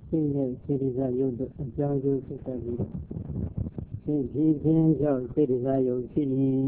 စိတ်နဲ့စေတစာယုတ်တို့အကြောင်းကျိုးဖြစ်တတ်ပြီးစိတ်ဖြစ်ခြင်းကြောင့်စေတစာယုတ်ဖြစ်ရင်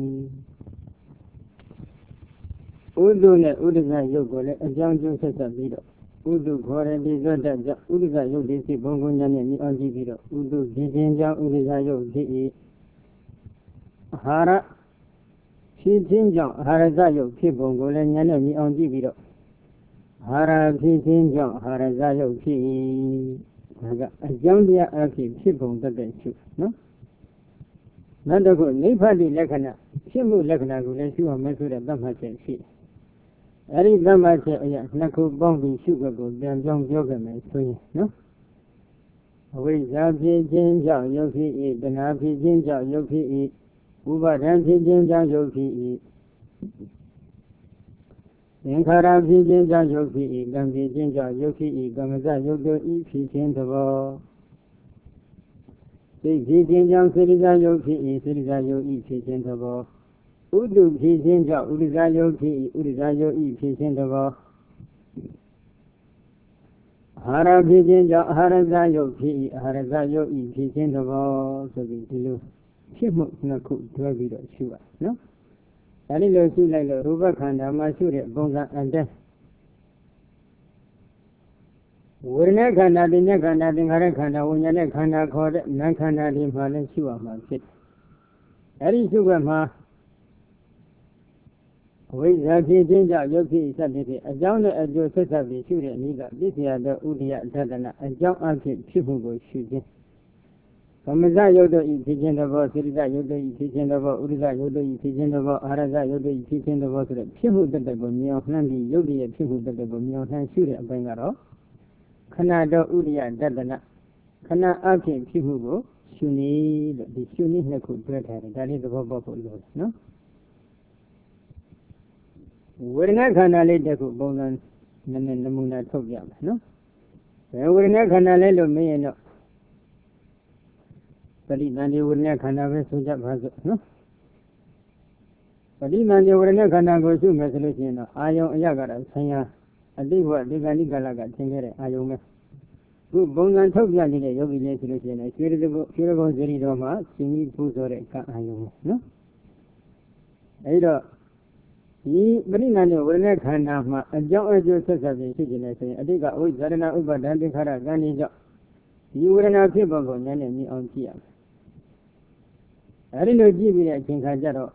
ဥဒုနဲ့ဥဒကယုတ်ကိုလည်းအကြောင်းကျိုးဆက်ဆက်ပြီးတော့ဥဒုခေါ်တဲ့ဒီဇောတကြောင့်ဥဒကယုတ်ဒီစိတ်ဘုံဘုံညာနဲ့မြင်အောင်ကြည့်ပြီးတော့ဥဒုဖြစ်ခြင်းကြောင့်ဥဒကယုတ်ဖြစ်၏အာဟာရဖြစ်ခြင်းကြောင့်အာဟာရဇယုတ်ဖြစ်ပုံကိုလည်းညာနဲ့မြင်အောင်ကြည့်ပြီးတော့အာဟာရဖြစ်ခြင်းကြောင့်အာဟာရဇယုတ်ဖြစ်၏ဒါကအကြောင်းတရားအဖြစ်ဖြစ်ပုံတတ်တဲ့ရှုနော်နောက်တစ်ခုနိဗ္ဗာန်လက္ခဏာဖြစ်မှုလက္ခဏာကိုလည်းရှုအောင်မယ်ဆိုတဲ့သတ်မှတ်ချက်ရှိတယ်အဲဒီသတ်မှတ်ချက်အရာနှစ်ခုပေါင်းပြီးရှုခွက်ကိုပြန်ပြောင်းပြောခဲ့မယ်ဆိုရင်နော်အဝိဇ္ဇာဖြစ်ခြင်းကြောင့်ယုတ်ဖြစ်၏တဏှာဖြစ်ခြင်းကြောင့်ယုတ်ဖြစ်၏ဥပါဒံဖြစ်ခြင်းကြောင့်ယုတ်ဖြစ်၏သင်္ခါရဖြစ်ခြင်းကြောင့်ယုတ်ဖြစ်၏ကံဖြစ်ခြင်းကြောင့်ယုတ်ဖြစ်၏ကမ္မဇယုတ်တို့ဤဖြစ်ခြင်းသဘောစိတ်ဖြစ်ခြင်းကြောင့်စေတစာယုတ်ဖြစ်၏စေတစာယုတ်ဤဖြစ်ခြင်းသဘောဥဒုဖြစ်ခြင်းကြောင့်ဥဒဇာယုတ်ဖြစ်၏ဥဒဇာယုတ်ဤဖြစ်ခြင်းသဘောအာဟာရဖြစ်ခြင်းကြောင့်အာဟာရဇယုတ်ဖြစ်၏အာဟာရဇယုတ်ဤဖြစ်ခြင်းသဘောဆိုပြီးဒီလိုဖြစ်မှုနှစ်ခုတွဲပြီးတော့ရှုရနော်ဒါလေးလို့ရှုလိုက်လို့ရူပခန္ဓာမှာရှုတဲ့ပုံစံအတိုင်းဝေဒနာခန္ဓာတင်ညခန္ဓာသင်္ခါရခန္ဓာဝိညာဉ်နဲ့ခန္ဓာခေါ်တဲ့နာမ်ခန္ဓာတွေမှာလည်းရှုရမှာဖြစ်တယ်အဲဒီရှုခွက်မှာအဝိဇ္ဇာဖြစ်ခြင်းကြောင့်ယုတ်ဖြစ်စသဖြင့်အကြောင်းနဲ့အကျိုးဆက်ဆက်ပြီးရှုတဲ့အနေကပစ္စယသောဥဒိယသဒ္ဒနာအကြောင်းအဖြစ်ဖြစ်မှုကိုရှုခြင်းကမ္မဇယုတ်တို့ဤဖြစ်ခြင်းသဘောစေတဇယုတ်တို့ဤဖြစ်ခြင်းသဘောဥဒိဇယုတ်တို့ဤဖြစ်ခြင်းသဘောအာရဇယုတ်တို့ဤဖြစ်ခြင်းသဘောဆိုတဲ့ဖြစ်မှုတတ်တဲ့ကိုမြင်အောင်နှမ်းပြီးယုတ်ရဲ့ဖြစ်မှုတတ်တဲ့ကိုမြင်အောင်နှမ်းရှုတဲ့အပိုင်းကတော့ခဏတော်ဥဒိယသဒ္ဒနာခဏအဖြစ်ဖြစ်မှုကိုရှုနည်းလို့ဒီရှုနည်းနှစ်ခုတွဲထားတယ်ဒါလေးသဘောပေါက်ဖို့လိုတယ်နော်ဝေဒနာခန္ဓာလေးတစ်ခုပုံစံနဲ့နမူနာထုတ်ပြမယ်နော်ဘယ်ဝေဒနာခန္ဓာလဲလို့မေးရင်တော့ပရိသန္တိဝေဒနာခန္ဓာပဲဆိုကြပါစို့နော်ပရိသန္တိဝေဒနာခန္ဓာကိုရှုမယ်ဆိုလို့ရှိရင်တော့အာယုံအရကတော့ဆံရအတိဘဝဒီကဏိကလကသင်ခဲ့တဲ့အာယုံပဲခုပုံစံထုတ်ပြနေတဲ့ယောဂီလေးဆိုလို့ရှိရင်ရွှေရဘုံဇရီတော်မှာရှင်ကြီးပူဇော်တဲ့ကအာယုံပဲနော်အဲဒီတော့ဒီပရိနာနဲ့ဝေဒနာခန္ဓာမှာအကြောင်းအကျိုးဆက်ဆက်ပြီးဖြစ်နေတယ်ဆိုရင်အတိကအဝိဇ္ဇာရဏဥပါဒံသင်္ခါရကံဒီကြောင့်ဒီဝေဒနာဖြစ်ပုံကိုဉာဏ်နဲ့မြင်အောင်ကြည့်ရမယ်အဲဒီလိုကြည့်ပြီးတဲ့အချိန်ခါကျတော့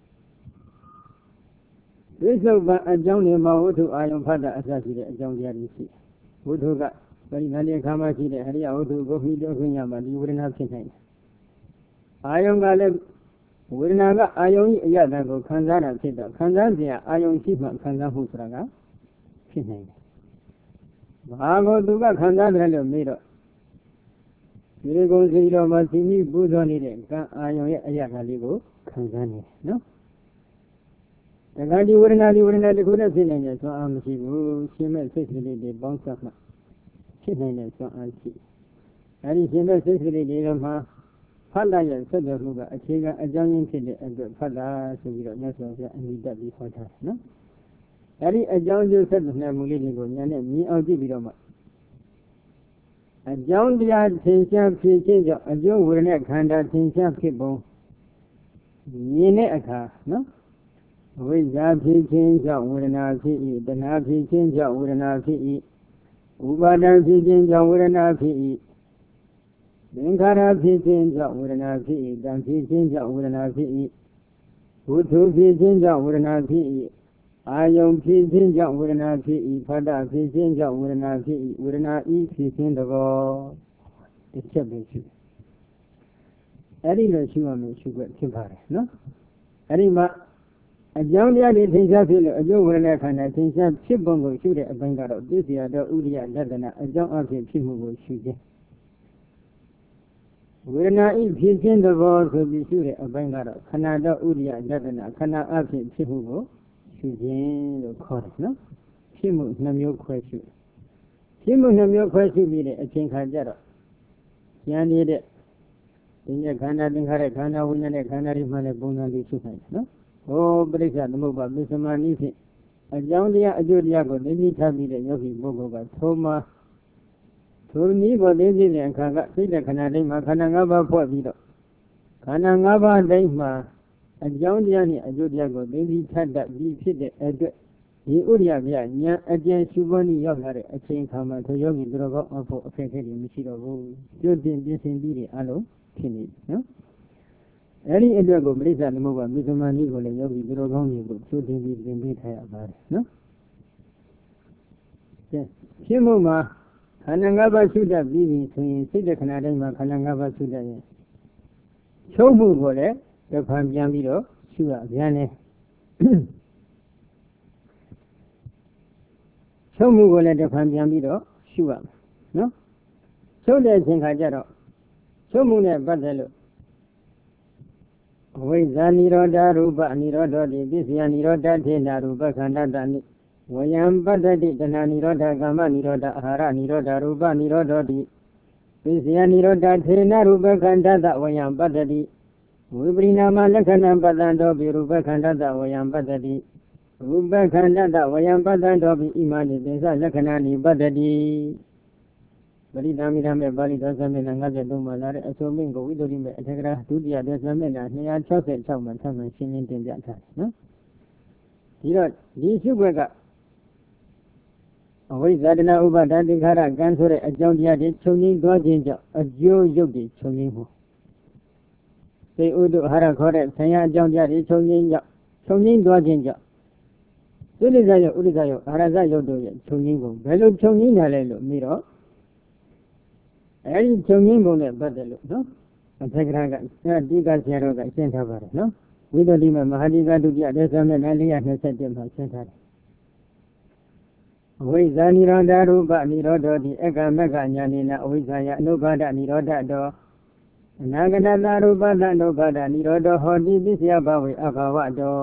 ဝိသုဘအကြောင်းတွေမှာဝိထုအာယုံဖတ်တာအစရှိတဲ့အကြောင်းတရားတွေရှိဝိထုကပရိနာနဲ့ခါမှရှိတဲ့ဟရိယဝိထုကိုပြီးတော့ခွင့်ရမှာဒီဝေဒနာဖြစ်နိုင်တယ်အာယုံကလည်းဝေဒနာကအာယုံကြီးအရသာကိုခံစားတာဖြစ်တော့ခံစားစရာအာယုံရှိမှခံစားမှုဆိုတာကဖြစ်နိုင်တယ်။ဘာကိုသူကခံစားတယ်လို့မေးတော့ဒီကုံစီတော်မှာစီမိပူဇော်နေတဲ့ကံအာယုံရဲ့အရသာလေးကိုခံစားနေနော်။ဒါကဒီဝေဒနာတစ်ခုနဲ့ဖြစ်နိုင်တဲ့စွမ်းအားမရှိဘူး။ရှင်မဲ့စိတ်ကလေးတွေပေါင်းစပ်မှဖြစ်နိုင်တဲ့စွမ်းအားရှိ။အဲဒီရှင်မဲ့စိတ်ကလေးတွေမှာဖတ်လိုက်ရဆက်သွယ်မှုကအခြေခံအကြောင်းရင်းဖြစ်တဲ့အတွက်ဖတ်တာဆိုပြီးတော့မြတ်စွာဘုရားအမိတက်ပြီးဟောထားတယ်နော်။အဲဒီအကြောင်းကျိုးဆက်သွယ်မှုလေးတွေကိုဉာဏ်နဲ့မြင်အောင်ကြည့်ပြီးတော့မှအကြောင်းတရားသင်ရှားဖြစ်ခြင်းကြောင့်အကျိုးဝေဒနာခန္ဓာသင်ရှားဖြစ်ပုံမြင်တဲ့အခါနော်အဝိဇ္ဇာဖြစ်ခြင်းကြောင့်ဝေဒနာဖြစ်၏တဏှာဖြစ်ခြင်းကြောင့်ဝေဒနာဖြစ်၏ဥပါဒံဖြစ်ခြင်းကြောင့်ဝေဒနာဖြစ်၏သင်္ခါရဖြစ်ခြင်းကြောင့်ဝေဒနာဖြစ်၏တံဖြစ်ခြင်းကြောင့်ဝေဒနာဖြစ်၏ဘုသူဖြစ်ခြင်းကြောင့်ဝေဒနာဖြစ်၏အာယုံဖြစ်ခြင်းကြောင့်ဝေဒနာဖြစ်၏ဖတ္တဖြစ်ခြင်းကြောင့်ဝေဒနာဖြစ်၏ဝေဒနာဤဖြစ်ခြင်းသဘောတစ်ချက်ပဲရှိအဲ့ဒီလိုရှိရမယ်ရှိခွင့်ဖြစ်ပါတယ်နော်အဲ့ဒီမှာအကြောင်းတရားတွေသင်္ချာဖြစ်လို့အကျိုးဝေဒနာခန္ဓာသင်္ချာဖြစ်ပုံကိုရှုတဲ့အပိုင်းကတော့သိစရာတော့ဥဒိယလက္ခဏာအကြောင်းအဖြစ်ဖြစ်မှုကိုရှုခြင်းဝေဒနာဤဖြစ်ခြင်းသဘောဆိုပြီးရှုတဲ့အပိုင်းကတော့ခန္ဓာတော်ဥဒိယလက္ခဏာခန္ဓာအဖြစ်ဖြစ်မှုကိုရှုခြင်းလို့ခေါ်တယ်နော်ဖြစ်မှုနှမျိုးခွဲရှုဖြစ်မှုနှမျိုးခွဲရှုပြီးတဲ့အချိန်ခါကျတော့ဉာဏ်ရည်တဲ့ဒီနေ့ခန္ဓာသင်္ခါရခန္ဓာဝိညာဉ်နဲ့ခန္ဓာတွေမှလည်းပုံစံလေးရှုနိုင်တယ်နော်ဟောပရိစ္ဆသမုပ္ပါပစ္စမနည်းဖြင့်အကြောင်းတရားအကျိုးတရားကိုသိသိထားပြီးတဲ့ယောဂီပုဂ္ဂိုလ်ကသုံးပါထထိုနည်းပေါ်သိသိတဲ့အခါကစိတ်တဲ့ခဏတိုင်းမှာခန္ဓာ၅ပါးဖွဲ့ပြီးတော့ခန္ဓာ၅ပါးတိုင်းမှာအကြောင်းတရားနဲ့အကျိုးတရားကိုသိသိထပ်တတ်ပြီးဖြစ်တဲ့အတွက်ဒီဥရိယပြညာအကျဉ်းရှုပွားနည်းရောက်လာတဲ့အချိန်ခါမှာထိုယောဂီသူတော်ကောင်းအဖို့အခက်အခဲတွေမရှိတော့ဘူးကျွတ်တင်ပြင်ဆင်ပြီးတဲ့အလုံးဖြစ်နေနော်အဲ့ဒီအတွက်ကိုပရိစ္ဆာသမုပ္ပါမိသမဏီကိုလည်းယောဂီသူတော်ကောင်းတွေကိုကျွတ်တင်ပြီးသင်ပေးထားရပါတယ်နော်ဖြစ်မှုမှာခန္ဓာ၅ပါးရှုတတ်ပြီးပြီဆိုရင်စိတ်တခဏတိုင်းမှာခန္ဓာ၅ပါးရှုတတ်ရင်ချုပ်မှုကိုလည်းတစ်ဖန်ပြန်ပြီးတော့ရှုရပြန်တယ်ချုပ်မှုကိုလည်းတစ်ဖန်ပြန်ပြီးတော့ရှုရမယ်နော်ချုပ်တဲ့အချိန်ခါကျတော့ချုပ်မှုနဲ့ပတ်သက်လို့အဝိဇ္ဇာနိရောဓရူပနိရောဓတိပစ္စယနိရောဓထေနရူပခန္ဓတနိဝယံပတ္တတိတဏှာနိရောဓကာမနိရောဓအာဟာရနိရောဓရူပနိရောဓတိပစ္စယနိရောဓထေနရူပခန္ဓတဝယံပတ္တတိဝိပရိနာမလက္ခဏံပတ္တံတောပိရူပခန္ဓတဝယံပတ္တတိရူပခန္ဓတဝယံပတ္တံတောပိဣမာနိသင်္စလက္ခဏာနိပတ္တတိပရိသမီရမေပါဠိတော်စမျက်နှာ53မှာလာတဲ့အဆိုမင်းကိုဝိသုဒ္ဓိမေအထက်ကရာဒုတိယတဲ့စမျက်နှာ266မှာထပ်မံရှင်းလင်းတင်ပြထားတယ်နော်ဒီတော့ဒီရှုွက်ကအဝိဇ္ဇာတနာဥပါဒသင်္ခါရကံဆိုတဲ့အကြောင်းတရားတွေချုပ်ငြိမ်းသွားခြင်းကြောင့်အကျိုးရုပ်တွေချုပ်ငြိမ်းမှုစေဥဒ္ဓဟာရခေါ်တဲ့ဆံရအကြောင်းတရားတွေချုပ်ငြိမ်းကြောင့်ချုပ်ငြိမ်းသွားခြင်းကြောင့်သုလိဇယုတ်ဥဒ္ဒဇယုတ်အာရဇယုတ်တို့ရဲ့ချုပ်ငြိမ်းပုံဘယ်လိုချုပ်ငြိမ်းတာလဲလို့ပြီးတော့အဲဒီချုပ်ငြိမ်းပုံနဲ့ပတ်သက်လို့နော်အထက်ကရာကတိကဆရာတော်ကရှင်းထားပါတယ်နော်ဝိသုဒ္ဓိမေမဟာတိကဒုတိယတဲ့စမျက်နှာ427မှာရှင်းထားတယ်အဝိဇ္ဇာနိရောဓရူပနိရောဓတိအက္ခမက္ခညာနိနာအဝိဇ္ဇာယအနုပါဒနိရောဓတောအနာဂတတရူပသအနုပါဒနိရောဓဟောတိပစ္စယဘဝေအဘဝတော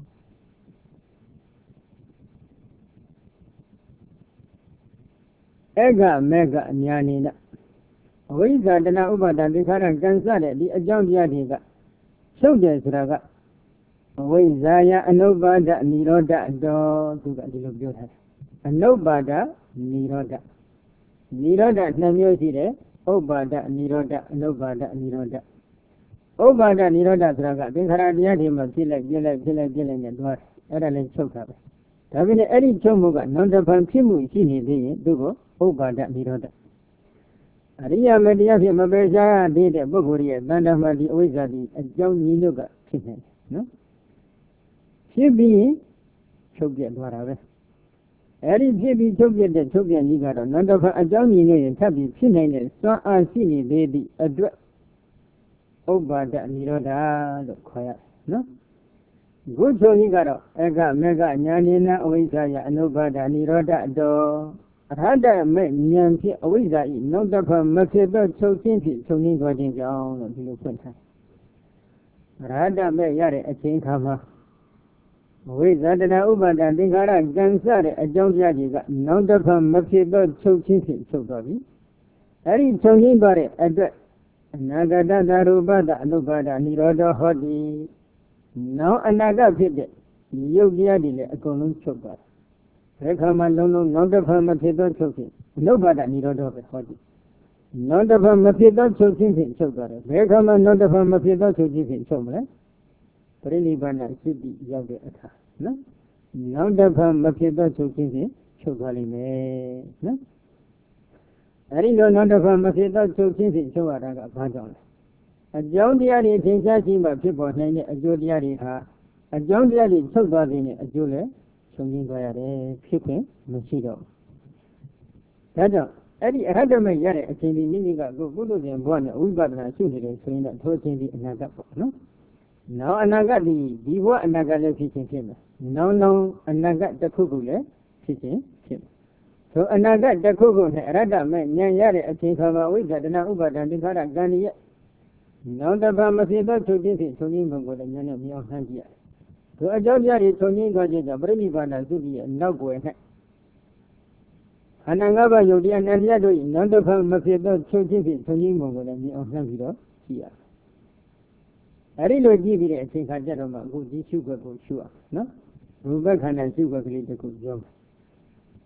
အက္ခမက္ခညာနိနာအဝိဇ္ဇာတဏှာဥပါဒသင်္ခါရကံစတဲ့ဒီအကြောင်းတရားတွေကချုပ်တယ်ဆိုတာကအဝိဇ္ဇာယအနုပါဒနိရောဓတောသူကဒီလိုပြောထားတယ်အနုပါဒနိရောဓနိရောဓ2မျိုးရှိတယ်ဥပါဒနိရောဓအနုပါဒနိရောဓဥပါဒနိရောဓဆိုတာကသင်္ခါရတရားတွေမှာဖြစ်လိုက်နဲ့တွားတယ်အဲ့ဒါလည်းချုပ်တာပဲဒါပေမဲ့အဲ့ဒီချုပ်မှုကနောက်တစ်ဖန်ဖြစ်မှုရှိနေသေးရင်သူ့ကိုဥပါဒနိရောဓအရိယာမတရားဖြစ်မပယ်ရှားသေးတဲ့ပုဂ္ဂိုလ်ရဲ့တဏ္ဍမတိအဝိဇ္ဇာတိအကြောင်းညီညွတ်ကဖြစ်နေတယ်နော်ဖြစ်ပြီးချုပ်ပြသွားတာပဲအဲ့ဒီဖြစ်ပြီးချုပ်ပြတဲ့ချုပ်ပြနည်းကတော့နောက်တစ်ခါအကြောင်းညီညွတ်ရင်ထပ်ပြီးဖြစ်နိုင်တဲ့စွမ်းအားရှိနေသေးသည့်အတွက်ဥပါဒနိရောဓလို့ခေါ်ရတယ်နော်ခုချုပ်ကြီးကတော့အက္ခမက္ခညာနိနာအဝိဇ္ဇာယအနုပါဒနိရောဓတောအရဟတမေဉာဏ်ဖြင့်အဝိဇ္ဇာဤနောက်တစ်ခါမဖြစ်သောချုပ်ခြင်းဖြင့်ချုပ်ငြိမ်းသွားခြင်းကြောင့်လို့ဒီလိုဖွင့်ထားအရဟတမေရတဲ့အချိန်ခါမှာအဝိဇ္ဇာတဏှာဥပါဒသင်္ခါရကံစတဲ့အကြောင်းတရားတွေကနောက်တစ်ခါမဖြစ်သောချုပ်ခြင်းဖြင့်ချုပ်သွားပြီအဲ့ဒီချုပ်ငြိမ်းသွားတဲ့အတွက်အနာဂတသရူပတအနုပါဒနိရောဓဟောတိနောက်အနာဂတ်ဖြစ်တဲ့ရုပ်တရားတွေလည်းအကုန်လုံးချုပ်သွားတယ်ဘယ်ခါမှလုံးလုံးနောက်တစ်ခါမဖြစ်သောချုပ်ခြင်းအနုပါဒနိရောဓပဲဟောတိနောက်တစ်ခါမဖြစ်သောချုပ်ခြင်းဖြင့်ချုပ်သွားတယ်ဘယ်ခါမှနောက်တစ်ခါမဖြစ်သောချုပ်ခြင်းဖြင့်ချုပ်မလဲပရိနိဗ္ဗာန်စိတ္တိရောက်တဲ့အခါနော်နောက်တစ်ခါမဖြစ်သောချုပ်ခြင်းဖြင့်ချုပ်သွားလိမ့်မယ်နော်အဲဒီလိုနောက်တစ်ခါမဖြစ်သောချုပ်ခြင်းဖြင့်ချုပ်ရတာကဘာကြောင့်လဲအကြောင်းတရားတွေထင်ရှားရှိမှဖြစ်ပေါ်နိုင်တဲ့အကျိုးတရားတွေဟာအကြောင်းတရားတွေချုပ်သွားခြင်းနဲ့အကျိုးလည်းချုပ်ငြိမ်းသွားရတယ်ဖြစ်ခွင့်မရှိတော့ဘူးဒါကြောင့်အဲ့ဒီအရဟတမေရတဲ့အချိန်ဒီမိမိကကိုကုသိုလ်ရှင်ဘဝနဲ့ဝိပဿနာရှုနေတယ်ဆိုရင်တော့ထိုအချိန်ဒီအနာဂတ်ပေါ့နော်နောက်အနာဂတ်ဒီဘဝအနာဂတ်လည်းဖြစ်ခြင်းဖြစ်မယ်နောက်အနာဂတ်တစ်ခုခုလည်းဖြစ်ခြင်းဖြစ်မယ်ဆိုအနာဂတ်တစ်ခုခုနဲ့အရဟတမေဉာဏ်ရတဲ့အချိန်ခါမှာဝိဇ္ဇာတဏှာဥပါဒသင်္ခါရကံရဲ့နောက်တစ်ခါမဖြစ်သောချုပ်ခြင်းဖြင့်ချုပ်ခြင်းဘုံကိုလည်းဉာဏ်နဲ့မြောင်းနှံ့ကြည့်ရတယ်သူအကြောင်းပြပြီးချုပ်ခြင်းသွားခြင်းကြောင့်ပရိနိဗ္ဗာန်သုတိရဲ့နောက်ွယ်၌ခန္ဓာ၅ပါးယုတ်တရားနဲ့တရားတို့နောက်တစ်ခါမဖြစ်သောချုပ်ခြင်းဖြင့်ချုပ်ခြင်းဘုံကိုလည်းမြောင်းနှံ့ပြီးတော့ကြည့်ရတယ်အဲဒီလိုကြည့်ပြီးတဲ့အချိန်ခါကျတော့မှအခုဒီရှုွက်ကိုရှုရနော်ရူပခန္ဓာရှုွက်ကလေးတစ်ခုပြောမယ်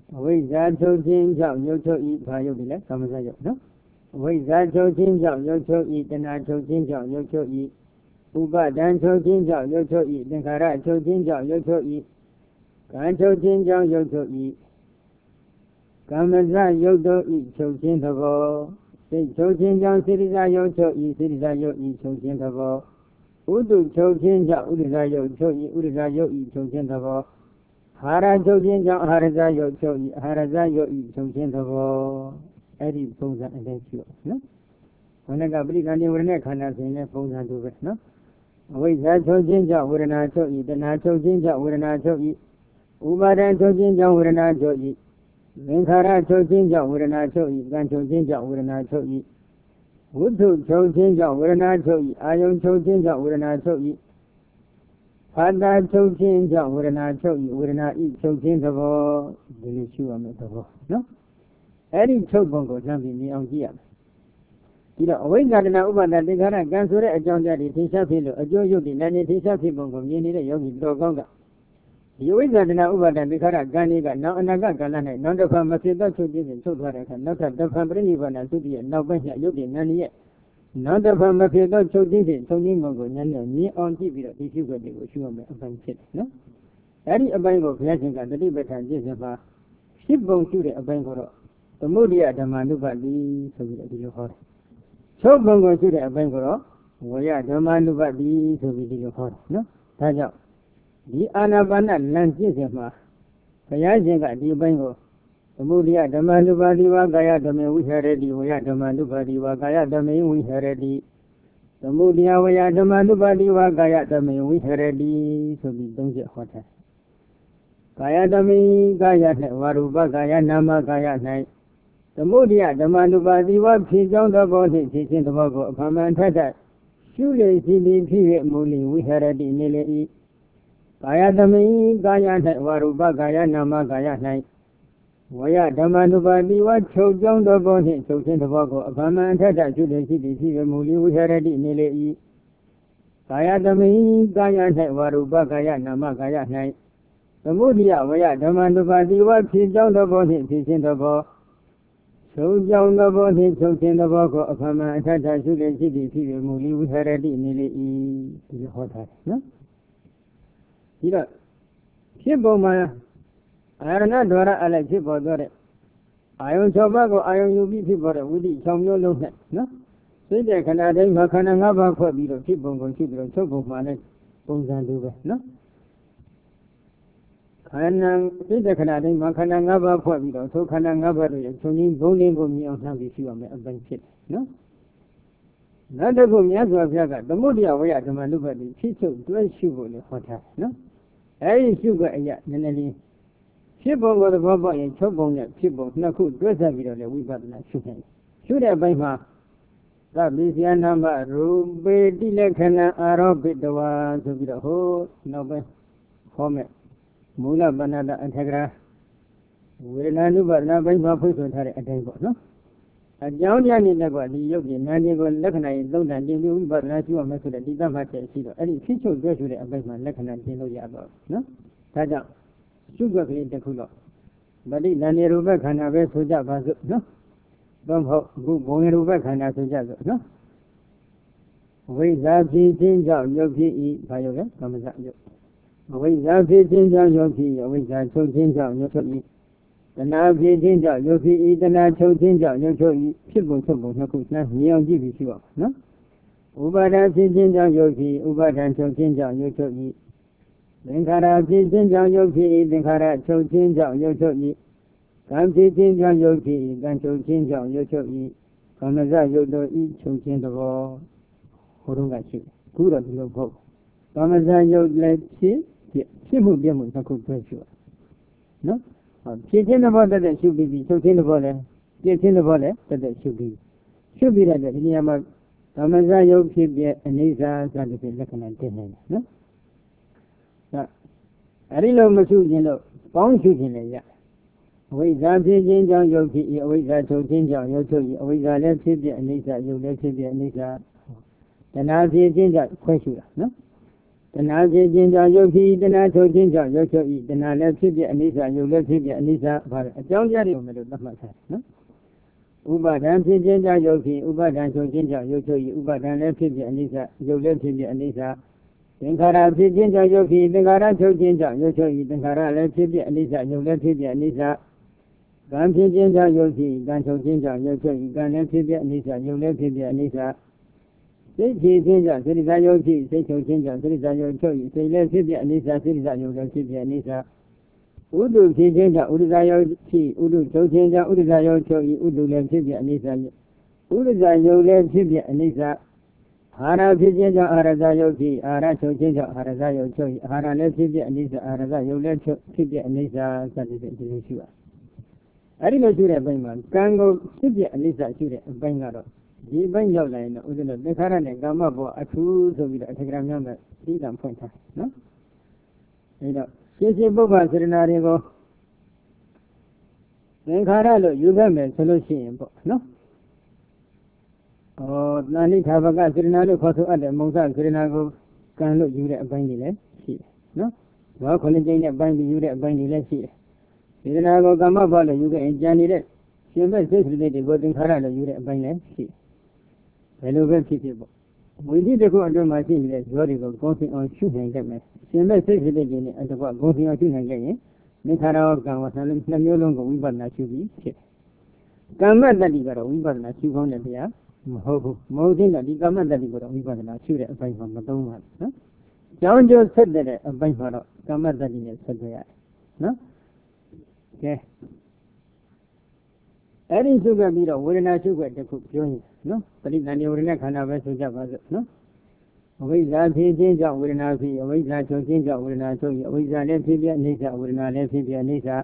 အဝိဇ္ဇာချုပ်ခြင်းကြောင့်ရုပ်ချုပ်ဤဘာယုတ်ဒီလဲကာမဇယုတ်နော်အဝိဇ္ဇာချုပ်ခြင်းကြောင့်ရုပ်ချုပ်ဤတဏှာချုပ်ခြင်းကြောင့်ရုပ်ချုပ်ဤဥပါဒံချုပ်ခြင်းကြောင့်ရုပ်ချုပ်ဤသင်္ခါရချုပ်ခြင်းကြောင့်ရုပ်ချုပ်ဤကံချုပ်ခြင်းကြောင့်ရုပ်ချုပ်ဤကာမဇယုတ်တို့ဤချုပ်ခြင်းသဘောစိတ်ချုပ်ခြင်းကြောင့်စိတ္တဇယုတ်ချုပ်ဤစိတ္တဇယုတ်ဤချုပ်ခြင်းသဘောဥဒုချုပ်ခြင်းကြောင့်ဥဒ္ဒဇယုတ်ချုပ်ဤဥဒ္ဒဇယုတ်ဤချုပ်ခြင်းသဘောအာဟာရချုပ်ခြင်းကြောင့်အာဟာရဇယုတ်ချုပ်ဤအာဟာရဇယုတ်ဤချုပ်ခြင်းသဘောအဲ့ဒီပုံစံအတိုင်းရှိရနော်ခန္ဓာကပရိက္ခဏိဝရဏခန္ဓာဆိုရင်လည်းပုံစံတူပဲနော်အဝိဇ္ဇာချုပ်ခြင်းကြောင့်ဝေဒနာချုပ်ဤတဏှာချုပ်ခြင်းကြောင့်ဝေဒနာချုပ်ဤဥပါဒံချုပ်ခြင်းကြောင့်ဝေဒနာချုပ်ဤသင်္ခါရချုပ်ခြင်းကြောင့်ဝေဒနာချုပ်ဤကံချုပ်ခြင်းကြောင့်ဝေဒနာချုပ်ဤဝိသုချုပ်ခြင်းကြောင့်ဝေဒနာချုပ်ဤအာယုံချုပ်ခြင်းကြောင့်ဝေဒနာချုပ်ဤဖာတာချုပ်ခြင်းကြောင့်ဝေဒနာချုပ်ဤဝေဒနာဤချုပ်ခြင်းသဘောဒီလိုရှိရမယ်သဘောနော်အဲ့ဒီချုပ်ပုံကိုလှမ်းပြီးမြင်အောင်ကြည့်ရမယ်ဒီတော့အဝိဇ္ဇာတဏှာဥပါဒသင်္ခါရကံဆိုတဲ့အကြောင်းတရားတွေသင်္ချာဖြစ်လို့အကျိုးရုပ်တွေနာနေသင်္ချာဖြစ်ပုံကိုမြင်နေတဲ့ယောဂီတော်ကောင်းကဒီဝိဇ္ဇာတဏှာဥပါဒသင်္ခါရကံတွေကနောက်အနာဂတ်ကာလ၌နောက်တစ်ခါမဖြစ်သောချုပ်ခြင်းဖြင့်ချုပ်သွားတဲ့အခါနောက်ထပ်တစ်ခါပြိဋိဘာနာသုတိရဲ့နောက်ပိုင်းကျရုပ်တွေနာနေရဲ့နောက်တစ်ခါမဖြစ်သောချုပ်ခြင်းဖြင့်ချုပ်ခြင်းပုံကိုဉာဏ်နဲ့မြင်အောင်ကြည့်ပြီးတော့ဒီရှုခွက်တွေကိုရှုရမယ်အပိုင်းဖြစ်တယ်နော်အဲ့ဒီအပိုင်းကိုဘုရားရှင်ကတတိပဋ္ဌာန်ပြည့်စုံပါဖြစ်ပုံရှုတဲ့အပိုင်းကိုတော့သမုဒိယဓမ္မနုပတိဆိုပြီးတော့ဒီလိုဟောတယ်ချုပ်ပုံကိုရှုတဲ့အပိုင်းကိုတော့ဝေယဓမ္မနုပတိဆိုပြီးဒီလိုဟောတယ်နော်ဒါကြောင့်ဒီအာနာပါနလမ်းပြည့်စုံမှာဘုရားရှင်ကဒီအပိုင်းကိုသမုဒိယဓမ္မနုပတိဝါကာယဓမ္မေဝိဟရတိဝေယဓမ္မနုပတိဝါကာယဓမ္မေဝိဟရတိသမုဒိယဝေယဓမ္မနုပတိဝါကာယဓမ္မေဝိဟရတိဆိုပြီးသုံးချက်ဟောထားကာယဓမ္မေကာယ၌ဝရူပကာယနာမကာယ၌သမုဒိယဓမ္မနုပတိဝါဖြစ်ကြောင်းသဘောနှင့်ဖြစ်ခြင်းသဘောကိုအဖမှန်ထထရှုလေစီသည်ဖြစ်၍မူလီဝိဟရတိနေလေ၏ကာယဓမ္မေကာယ၌ဝရူပကာယနာမကာယ၌ဝေယဓမ္မနုပတိဝါချုပ်ကြောင်းသဘောနှင့်ချုပ်ခြင်းသဘောကိုအဖမှန်ထထရှုလေစီသည်ဖြစ်၍မူလီဝိဟရတိနေလေ၏ကာယဓမ္မေကာယ၌ဝရူပကာယနာမကာယ၌သမုဒိယဝေယဓမ္မနုပတိဝါဖြစ်ကြောင်းသဘောနှင့်ဖြစ်ခြင်းသဘောချုပ်ကြောင်းသဘောနှင့်ချုပ်ခြင်းသဘောကိုအဖမှန်အထထရှုလေရှိသည်ဖြစ်၍မူလီဝိဟရတိနေလေ၏ဒီလိုဟောထားတယ်နော်ဒီတော့ဖြစ်ပုံမှာအာရဏဒွါရအလိုက်ဖြစ်ပေါ်သွားတဲ့အာယုံ၆ပါးကိုအာယုံယူပြီးဖြစ်ပေါ်တဲ့ဝိတိ၆မျိုးလုံးနဲ့နော်စိတ်တဲ့ခန္ဓာတိုင်းမှာခန္ဓာ၅ပါးဖွဲ့ပြီးတော့ဖြစ်ပုံကိုရှိပြီးတော့ချုပ်ပုံမှာလည်းပုံစံတူပဲနော်ခန္ဓာစိတ်တဲ့ခန္ဓာတိုင်းမှာခန္ဓာ၅ပါးဖွဲ့ပြီးတော့သို့ခန္ဓာ၅ပါးတို့ရဲ့ခြုံငင်းဘုံလေးကိုမြင်အောင်နှံပြီးရှိရမယ်အပိုင်းဖြစ်တယ်နော်နောက်တစ်ခုမြတ်စွာဘုရားကသမုဒိယဝေယဓမ္မနုပတိဖြစ်ချုပ်တွဲရှုဖို့လည်းဟောထားတယ်နော်အဲဒီရှုကအရာနည်းနည်းလေးဖြစ်ပုံကိုသဘောပေါက်ရင်ချုပ်ပုံနဲ့ဖြစ်ပုံနှစ်ခုတွဲဆက်ပြီးတော့လည်းဝိပဿနာရှုနိုင်တယ်ရှုတဲ့အပိုင်းမှာသဗ္ဗိဇယနာမရူပေတိလက္ခဏာအာရောပိတဝါဆိုပြီးတော့ဟိုနောက်ပိုင်းဟောမယ်မူလပဏ္ဏတအထက်ကရာဝေဒနာနုပဒနာပိုင်းမှာဖွင့်ဆိုထားတဲ့အတိုင်းပေါ့နော်အကြောင်းတရားနဲ့ကဒီယုတ်ဒီနာနေကိုလက္ခဏာရင်သုံးတန်တင်ပြီးဝိပဿနာရှုရမယ်ဆိုတဲ့ဒီသတ်မှတ်ချက်ရှိတော့အဲ့ဒီဖြစ်ချုပ်တွဲဆိုတဲ့အပိုင်းမှာလက္ခဏာတင်လို့ရတော့နော်ဒါကြောင့်ရှုွက်ကလေးတစ်ခုတော့ပဋိသန္ဓေရူပခန္ဓာပဲဆိုကြပါစို့နော်သို့မဟုတ်အခုဘုံရူပခန္ဓာဆိုကြစို့နော်ဝိဇ္ဇာဖြစ်ခြင်းကြောင့်ယုတ်ဖြစ်၏ဘာယုတ်လဲကာမဇယုတ်အဝိဇ္ဇာဖြစ်ခြင်းကြောင့်ယုတ်ဖြစ်၏အဝိဇ္ဇာချုပ်ခြင်းကြောင့်ယုတ်ဖြစ်၏တဏှာဖြစ်ခြင်းကြောင့်ယုတ်ဖြစ်၏တဏှာချုပ်ခြင်းကြောင့်ယုတ်ဖြစ်၏ဖြစ်ပုံချုပ်ပုံနှစ်ခုနှံမြင်အောင်ကြည့်ပြီးရှိပါနော်ဥပါဒဖြစ်ခြင်းကြောင့်ယုတ်ဖြစ်ဥပါဒချုပ်ခြင်းကြောင့်ယုတ်ဖြစ်၏သင်္ခါရဖြစ်ခြင်းကြောင့်ယုတ်ဖြစ်၏သင်္ခါရချုပ်ခြင်းကြောင့်ယုတ်ဖြစ်၏ကံဖြစ်ခြင်းကြောင့်ယုတ်ဖြစ်၏ကံချုပ်ခြင်းကြောင့်ယုတ်ဖြစ်၏ကာမဇယုတ်တို့ဤချုပ်ခြင်းသဘောဟိုတုန်းကရှိခုတော့ဒီလိုပေါ့ကာမဇယုတ်လည်းဖြစ်မှုပြမှုတစ်ခုတွဲရှိပါနော်ဖြစ်ခြင်းသဘောတည်းရှုပြီးချုပ်ခြင်းသဘောလည်းပြည့်ခြင်းသဘောလည်းတည်းရှုပြီးတဲ့ဒီနေရာမှာကာမဇယုတ်ဖြစ်ပြအနိစ္စစသဖြင့်လက္ခဏာတင်နေတယ်နော်အဲဒီလိုမရှုခြင်းလို့ပေါင်းရှုခြင်းလည်းရအဝိဇ္ဇာဖြစ်ခြင်းကြောင့်ယုတ်ဖြစ်၏အဝိဇ္ဇာချုပ်ခြင်းကြောင့်ယုတ်ချုပ်၏အဝိဇ္ဇာလည်းဖြစ်ပြအနိစ္စယုတ်လည်းဖြစ်ပြအနိစ္စတဏှာဖြစ်ခြင်းကြောင့်ခွဲရှုတာနော်တဏှာဖြစ်ခြင်းကြောင့်ယုတ်ဖြစ်တဏှာချုပ်ခြင်းကြောင့်ယုတ်ချုပ်ဤတဏှာလည်းဖြစ်ပြအနိစ္စယုတ်လည်းဖြစ်ပြအနိစ္စဘာလဲအကြောင်းတရားတွေကိုမလို့သတ်မှတ်ထားနော်ဥပါဒံဖြစ်ခြင်းကြောင့်ယုတ်ဖြစ်ဥပါဒံချုပ်ခြင်းကြောင့်ယုတ်ချုပ်ဤဥပါဒံလည်းဖြစ်ပြအနိစ္စယုတ်လည်းဖြစ်ပြအနိစ္စသင်္ခါရဖြစ်ခြင်းကြောင့်ယုတ်ဖြစ်သင်္ခါရချုပ်ခြင်းကြောင့်ယုတ်ချုပ်ဤသင်္ခါရလည်းဖြစ်ပြအနိစ္စယုတ်လည်းဖြစ်ပြအနိစ္စကံဖြစ်ခြင်းကြောင့်ယုတ်ဖြစ်ကံချုပ်ခြင်းကြောင့်ယုတ်ချုပ်ဤကံလည်းဖြစ်ပြအနိစ္စယုတ်လည်းဖြစ်ပြအနိစ္စစိတ်ဖြစ်ခြင်းကြောင့်စိတ္တယုတ်ဖြစ်စိတ်ချုပ်ခြင်းကြောင့်စိတ္တယုတ်ချုပ်ဤစိတ်လည်းဖြစ်ပြအနိစ္စစိတ္တယုတ်လည်းဖြစ်ပြအနိစ္စဥဒုဖြစ်ခြင်းကြောင့်ဥဒ္ဒဇယုတ်ဖြစ်ဥဒုချုပ်ခြင်းကြောင့်ဥဒ္ဒဇယုတ်ချုပ်ဤဥဒုလည်းဖြစ်ပြအနိစ္စဥဒ္ဒဇယုတ်လည်းဖြစ်ပြအနိစ္စအာရဖြစ်ခြင်းကြောင့်အာရဇယုတ်ဖြစ်အာရချုပ်ခြင်းကြောင့်အာရဇယုတ်ချုပ်ဤအာရလည်းဖြစ်ပြအနိစ္စအာရဇယုတ်လည်းဖြစ်ပြအနိစ္စစသဖြင့်ဒီလိုရှိပါအဲ့ဒီလိုရှိတဲ့အပိုင်းမှာကံကိုဖြစ်ပြအနိစ္စရှိတဲ့အပိုင်းကတော့ဒီပိုင်းရောက်လာရင်တော့ဥဒ္ဒလောသင်္ခါရနဲ့ကာမဘောအထူးဆိုပြီးတော့အထက်ကရာများမဲ့သိတံဖွင့်ထားနော်အဲ့တော့ရှင်းပုဗ္ဗစေရနာတွေကိုသင်္ခါရလို့ယူခဲ့မယ်ဆိုလို့ရှိရင်ပေါ့နော်တဏှိထာဝကစေရနာလို့ခေါ်ဆိုအပ်တဲ့မုံစစေရနာကိုကံလို့ယူတဲ့အပိုင်းတွေလည်းရှိတယ်နော်ဘောခொလင်းကျင်းတဲ့အပိုင်းတွေယူတဲ့အပိုင်းတွေလည်းရှိတယ်စေရနာကိုကာမဘောလို့ယူခဲ့ရင်ကြံနေတဲ့ရှင်ဘက်စိတ်စိတ်တွေကိုသင်္ခါရလို့ယူတဲ့အပိုင်းလည်းရှိတယ်ဘယ်လိုပဲဖြစ်ဖြစ်ပေါ့ဝိသိတခုအတွင်းမှာရှိနေတဲ့ဇောတွေကိုကောင်းစင်အောင်ရှုနိုင်ကြမယ်ရှင်မဲ့စိတ်စိတ်တွေနဲ့အတကွကောင်းစင်အောင်ရှုနိုင်ကြရင်သင်္ခါရကံဝဆံလုံးနှစ်မျိုးလုံးကိုဝိပဿနာရှုပြီးဖြစ်ကမ္မတတိကတော့ဝိပဿနာရှုကောင်းတဲ့တရားမဟုတ်ဘူးမဟုတ်သေးတော့ဒီကမ္မတတိကိုတော့ဝိပဿနာရှုတဲ့အပိုင်းမှာမသုံးပါဘူးနော်ကြောင်းကျိုးဆက်တဲ့အပိုင်းမှာတော့ကမ္မတတိနဲ့ဆက်သွယ်ရတယ်နော်ကဲအဲ့ဒီရှုခဲ့ပြီးတော့ဝေဒနာရှုခဲ့တစ်ခုပြောရင်နော်ပရိသန္တိဝေဒနာခန္ဓာပဲဆိုကြပါစို့နော်အဝိဇ္ဇာဖြစ်ခြင်းကြောင့်ဝေဒနာဖြစ်အဝိဇ္ဇာချုပ်ခြင်းကြောင့်ဝေဒနာချုပ်အဝိဇ္ဇာလည်းဖြစ်ပြအိဋ္ဌဝေဒနာလည်းဖြစ်ပြအိဋ္ဌ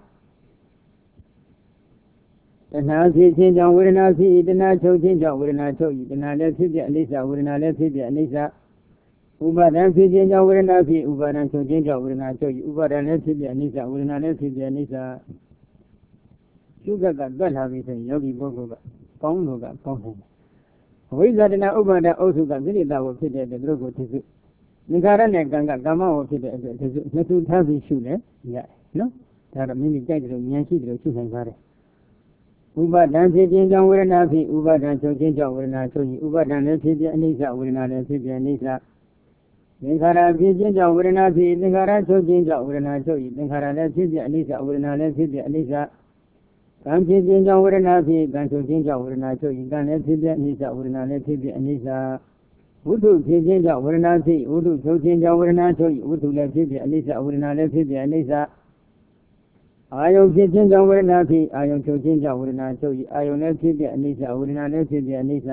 တဏှာဖြစ်ခြင်းကြောင့်ဝေဒနာဖြစ်တဏှာချုပ်ခြင်းကြောင့်ဝေဒနာချုပ်တဏှာလည်းဖြစ်ပြအိဋ္ဌဝေဒနာလည်းဖြစ်ပြအိဋ္ဌဥပါဒံဖြစ်ခြင်းကြောင့်ဝေဒနာဖြစ်ဥပါဒံချုပ်ခြင်းကြောင့်ဝေဒနာချုပ်ဥပါဒံလည်းဖြစ်ပြအိဋ္ဌဝေဒနာလည်းဖြစ်ပြအိဋ္ဌရှုကကတွက်လာပြီဆိုရင်ယောဂီပုဂ္ဂိုလ်ကကောင်းလို့ကကောင်းတယ်အဝိဇ္ဇာတဏှာဥပါဒအုပ်စုကကိလေသာကိုဖြစ်တဲ့အတွက်သူတို့ကိုသိစုသင်္ခါရနဲ့ကံကကာမကိုဖြစ်တဲ့အတွက်သိစုနှစ်ခုထားပြီးရှုလဲရတယ်နော်ဒါတော့မိမိကြိုက်တယ်လို့ဉာဏ်ရှိတယ်လို့ရှုနိုင်ပါတယ်ဥပါဒံဖြစ်ခြင်းကြောင့်ဝေဒနာဖြစ်ဥပါဒံချုပ်ခြင်းကြောင့်ဝေဒနာချုပ်ရင်ဥပါဒံလည်းဖြစ်ပြအနိစ္စဝေဒနာလည်းဖြစ်ပြအနိစ္စသင်္ခါရဖြစ်ခြင်းကြောင့်ဝေဒနာဖြစ်သင်္ခါရချုပ်ခြင်းကြောင့်ဝေဒနာချုပ်ရင်သင်္ခါရလည်းဖြစ်ပြအနိစ္စဝေဒနာလည်းဖြစ်ပြအနိစ္စကံဖြစ်ခြင်းကြောင့်ဝေဒနာဖြစ်ကံချုပ်ခြင်းကြောင့်ဝေဒနာချုပ်ရင်ကံလည်းဖြစ်ပြအနိစ္စဝေဒနာလည်းဖြစ်ပြအနိစ္စဝိတုဖြစ်ခြင်းကြောင့်ဝေဒနာဖြစ်ဝိတုချုပ်ခြင်းကြောင့်ဝေဒနာချုပ်ရင်ဝိတုလည်းဖြစ်ပြအနိစ္စဝေဒနာလည်းဖြစ်ပြအနိစ္စအာယုဖြစ်ခြင်းကြောင့်ဝေဒနာဖြစ်အာယုချုပ်ခြင်းကြောင့်ဝေဒနာချုပ်ရင်အာယုလည်းဖြစ်ပြအနိစ္စဝေဒနာလည်းဖြစ်ပြအနိစ္စ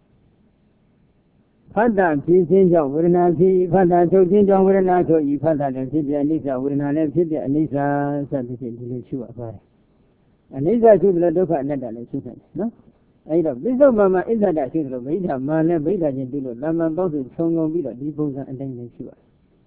ဖတ်တာဖြစ်ခြင်းကြောင့်ဝေဒနာဖြစ်ဖတ်တာချုပ်ခြင်းကြောင့်ဝေဒနာချုပ်ရင်ဖတ်တာလည်းဖြစ်ပြအနိစ္စဝေဒနာလည်းဖြစ်ပြအနိစ္စစသဖြင့်ဒီလိုရှုရပါတယ်အနိစ္စရှုတယ်ဒုက္ခအနတ္တလည်းရှုနိုင်တယ်နော်အဲဒီတော့ပိဿုပ္ပမအစ္ဆဒရှုတယ်လို့ဗိဓာမာနဲ့ဗိဓာချင်းတူလို့လမ္မန်ပေါင်းစုခြုံငုံပြီးတော့ဒီပုံစံအတိုင်းလည်းရှုရတယ်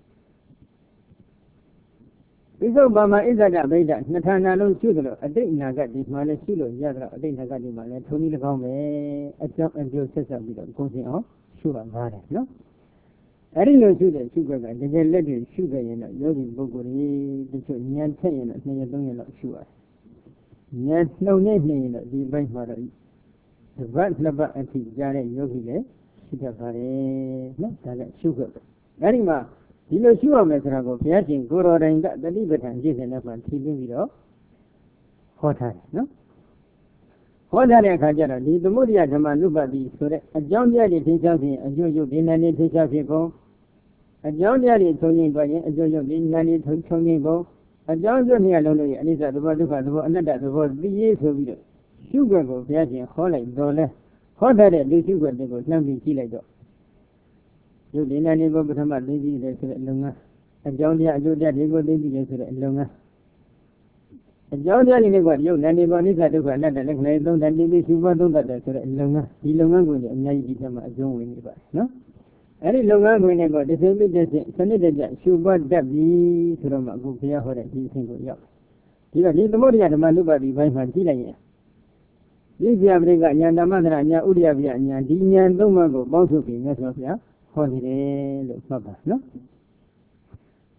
ပိဿုပ္ပမအစ္ဆဒဗိဓာနှစ်ဌာနလုံးရှုတယ်လို့အတိတ်အနာဂတ်ဒီမှာလည်းရှုလို့ရတော့အတိတ်အနာဂတ်ဒီမှာလည်းထုံနည်း၎င်းပဲအကြောင်းအကျိုးဆက်ဆက်ပြီးတော့ကိုယ်စင်အောင်ရှုရပါတယ်နော်အဲဒီလိုရှုတဲ့ရှုခွက်ကတကယ်လက်တွေ့ရှုခဲ့ရင်တော့ယောဂီပုဂ္ဂိုလ်ကြီးတချို့ဉာဏ်ထက်ရင်တော့2ရက်3ရက်လောက်ရှုရတယ်ဉာဏ်နှုတ်နဲ့နေရင်တော့ဒီဘက်မှာတော့တပတ်နှစ်ပတ်အထိကြားတဲ့ယောဂီလည်းရှိတတ်ပါတယ်နော်ဒါလည်းရှုခဲ့ပဲအဲဒီမှာဒီလိုရှုရမယ်ဆိုတာကိုဘုရားရှင်ကိုတော်တိုင်ကတတိပဋ္ဌာန်ရှင်းတဲ့မှာဖြည့်ပြီးတော့ဟောထားတယ်နော်ဟောထားတဲ့အခါကျတော့ဒီသမုဒိယဓမ္မနုပတိဆိုတဲ့အကြောင်းတရားတွေထင်ရှားခြင်းအကျိုးရုပ်ဒီနာနေထင်ရှားဖြစ်ကုန်အကြောင်းတရားတွေသုံးရင်တွင်အကျိုးရုပ်ဒီနာနေထုံခြင်းကုန်အကြောင်းကျိုးနှစ်ရလုံးလို့အနိစ္စသဘောဒုက္ခသဘောအနတ္တသဘောသိရေးဆိုပြီးတော့ရှုွက်ကိုဘုရားရှင်ဟောလိုက်တော့လဲဟောတဲ့လူရှုွက်တွေကိုနှမ်းပြီးကြည့်လိုက်တော့ယုတ်ဒီနာနေကိုပထမသိကြည့်တယ်ဆိုတဲ့အလုံးကအကြောင်းတရားအကျိုးတရားတွေကိုသိကြည့်တယ်ဆိုတဲ့အလုံးကအကြောင်းတရားတွေနဲ့ကယုတ်နာနေပေါ်အနိစ္စဒုက္ခအနတ္တလက္ခဏာသုံးသပ်ပြီးရှုပွားသုံးသပ်တယ်ဆိုတဲ့အလုံးကဒီလုပ်ငန်းကိုလည်းအများကြီးဒီထက်မှအကျုံးဝင်နေပါတယ်နော်အဲ့ဒီလုပ်ငန်းခွင်တွေကိုတစ်စိမ့်ပြီးတစ်စိမ့်စနစ်တကျရှုပွားတတ်ပြီဆိုတော့မှအခုဘုရားဟောတဲ့ဒီအဆင့်ကိုရောက်ဒီတော့ဒီသမုဒိယဓမ္မနုပါတိဘိုင်းမှာကြည့်လိုက်ရင်ဒီပြပရိကဉာဏ်ဓမ္မသရဉာဏ်ဥဒိယပြဉာဏ်ဒီဉာဏ်သုံးပါးကိုပေါင်းစုပြီးမြတ်စွာဘုရားဟောနေတယ်လို့မှတ်ပါနော်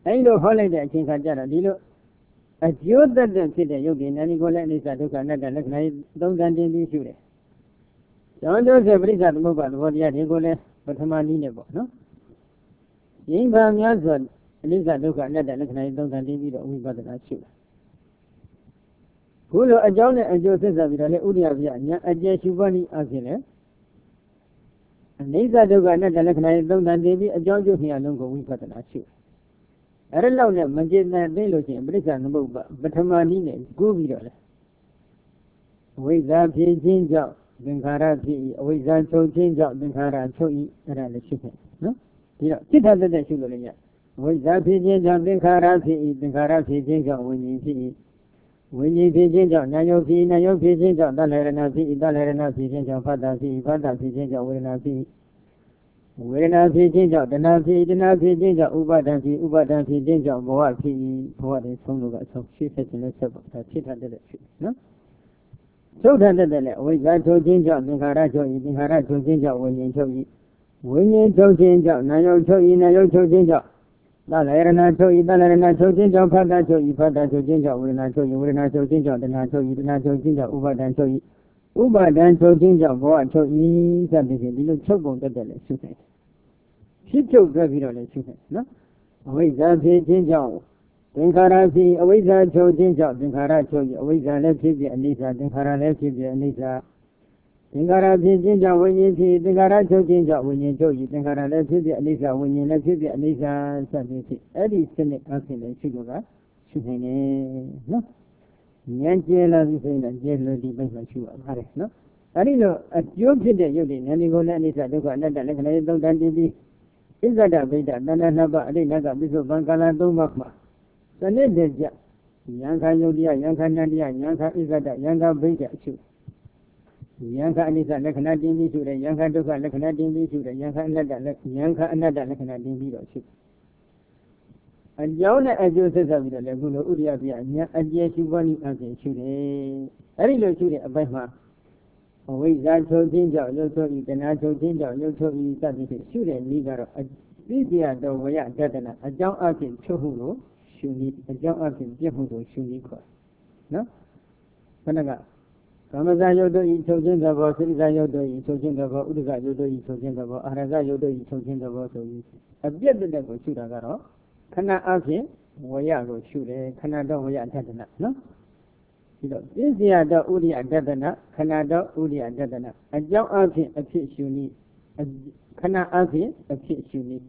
အဲဒီလိုဟောလိုက်တဲ့အချိန်ခါကျတော့ဒီလိုအကျိုးသက်သက်ဖြစ်တဲ့ယုတ်ဒီနာမည်ကိုလည်းအနိစ္စဒုက္ခအနတ္တလက္ခဏာသုံးသပ်တင်ပြီးရှုတယ်။ကျောင်းကျိုးဖြစ်ပရိစ္ဆသမုပ္ပါသဘောတရားတွေကိုလည်းပထမနည်းနဲ့ပေါ့နော်။ရင်းပါများစွာအနိစ္စဒုက္ခအနတ္တလက္ခဏာသုံးသပ်တင်ပြီးတော့ဝိပဿနာရှုတယ်။ခုလိုအကြောင်းနဲ့အကျိုးဆက်စပ်ပြီးတော့လေဥဒိယပြညာအကျဉ်းရှုပါနည်းအဖြစ်လေအနိစ္စဒုက္ခအနတ္တလက္ခဏာသုံးသပ်တင်ပြီးအကြောင်းကျိုးနှစ်အလုံးကိုဝိပဿနာရှုတယ်။အဲ့လောက်နဲ့မကျေနပ်သိလို့ရှိရင်ပရိစ္ဆသမုပ္ပါပထမနည်းနဲ့ကူးပြီးတော့လေအဝိဇ္ဇာဖြစ်ခြင်းကြောင့်သင်္ခါရဖြစ်၏အဝိဇ္ဇာချုပ်ခြင်းကြောင့်သင်္ခါရချုပ်၏အဲ့ဒါလည်းရှုမယ်နော်ဒီတော့စိတ်ထားတဲ့ရှုလို့လည်းရအဝိဇ္ဇာဖြစ်ခြင်းကြောင့်သင်္ခါရဖြစ်၏သင်္ခါရဖြစ်ခြင်းကြောင့်ဝိညာဉ်ဖြစ်၏ဝိညာဉ်ဖြစ်ခြင်းကြောင့်နာယုတ်ဖြစ်နာယုတ်ဖြစ်ခြင်းကြောင့်သလရဏဖြစ်၏သလရဏဖြစ်ခြင်းကြောင့်ဖတ်တာဖြစ်၏ဖတ်တာဖြစ်ခြင်းကြောင့်ဝေဒနာဖြစ်၏ဝေဒနာဖြစ်ခြင်းကြောင့်တဏှာဖြစ်တဏှာဖြစ်ခြင်းကြောင့်ဥပါဒံဖြစ်ဥပါဒံဖြစ်ခြင်းကြောင့်ဘဝဖြစ်ဘဝတွေဆုံးလို့ကအဆုံးရှင်းဆက်ခြင်းနဲ့ဆက်ပါဒါဖြစ်တတ်တဲ့ဖြစ်နော်ချုပ်တတ်တဲ့လည်းအဝိဇ္ဇာချုပ်ခြင်းကြောင့်သင်္ခါရချုပ်၏သင်္ခါရချုပ်ခြင်းကြောင့်ဝိညာဉ်ချုပ်၏ဝိညာဉ်ချုပ်ခြင်းကြောင့်နာယုတ်ချုပ်၏နာယုတ်ချုပ်ခြင်းကြောင့်သလရဏချုပ်၏သလရဏချုပ်ခြင်းကြောင့်ဖတ်တာချုပ်၏ဖတ်တာချုပ်ခြင်းကြောင့်ဝေဒနာချုပ်၏ဝေဒနာချုပ်ခြင်းကြောင့်တဏှာချုပ်၏တဏှာချုပ်ခြင်းကြောင့်ဥပါဒံချုပ်၏ဥပါဒံချုပ်ခြင်းကြောင့်ဘဝချုပ်၏စသဖြင့်ဒီလိုချုပ်ပုံတတ်တယ်လည်းရှုနေတယ်ဖြစ်ချုပ်တွဲပြီးတော့လည်းရှုနေတယ်နော်အဝိဇ္ဇာဖြစ်ခြင်းကြောင့်သင်္ခါရဖြစ်အဝိဇ္ဇာချုပ်ခြင်းကြောင့်သင်္ခါရချုပ်၏အဝိဇ္ဇာလည်းဖြစ်ဖြစ်အနိစ္စသင်္ခါရလည်းဖြစ်ဖြစ်အနိစ္စသင်္ခါရဖြစ်ခြင်းကြောင့်ဝိညာဉ်ဖြစ်သင်္ခါရချုပ်ခြင်းကြောင့်ဝိညာဉ်ချုပ်၏သင်္ခါရလည်းဖြစ်ဖြစ်အနိစ္စဝိညာဉ်လည်းဖြစ်ဖြစ်အနိစ္စစသဖြင့်အဲ့ဒီစနစ်အဖြစ်လည်းရှုလို့ကရှုနေတယ်နော်ဉာဏ်ကျဲလာပြီဆိုရင်ကျဲလို့ဒီဘက်မှာရှုရပါတယ်နော်အဲ့ဒီလိုအကျိုးဖြစ်တဲ့ယုတ်ဒီဉာဏ်ကိုလည်းအနိစ္စဒုက္ခအနတ္တလက္ခဏာသုံးသပ်တင်ပြီးဣဇဒဗိဒ္ဓတဏ္ဍနှစ်ပါးအရိဏကပိစုပံကာလသုံးပါးမှာစနစ်တည်းကြယံခယုတ်တရားယံခနန္တရားယံခဣဇဒယံခဗိဒ္ဓအရှုယံခအနိစ္စလက္ခဏာတင်ပြီးရှုတယ်ယံခဒုက္ခလက္ခဏာတင်ပြီးရှုတယ်ယံခအနတ္တလက္ခဏာတင်ပြီးတော့ရှုအကြောင်းနဲ့အကျိုးဆက်ဆက်ပြီးတော့လည်းခုလိုဥရိယပြညာအကျယ်ရှုပါနည်းအပြင်ရှုတယ်အဲ့ဒီလိုရှုတဲ့အပိုင်းမှာအဝိဇ္ဇာချုပ်ခြင်းကြောင့်ရုပ်ချုပ်၏တဏှာချုပ်ခြင်းကြောင့်ရုပ်ချုပ်၏စသဖြင့်ရှုတဲ့နည်းကတော့အသိဉာဏ်တော်ဝရတတနာအကြောင်းအပြင်ချုပ်မှုကိုရှုနည်းအကြောင်းအပြင်ပြည့်မှုကိုရှုနည်းခေါ်နော်ခဏကကာမဇာယုတ်တို့၏ချုပ်ခြင်းသဘောစိတ္တဇာယုတ်တို့၏ချုပ်ခြင်းသဘောဥဒ္ဒကယုတ်တို့၏ချုပ်ခြင်းသဘောအာရဇယုတ်တို့၏ချုပ်ခြင်းသဘောဆိုပြီးအပြည့်တဲ့ကိုရှုတာကတော့ခဏအပြင်ဝရကိုရှုတယ်ခဏတော့ဝရတတနာနော်ဒီတော့ပြည့်စရာတော့ဥရိယတတနာခဏတော့ဥရိယတတနာအကြောင်းအဖြစ်အဖြစ်ရှုနည်းခဏအဖြစ်အဖြစ်ရှုနည်း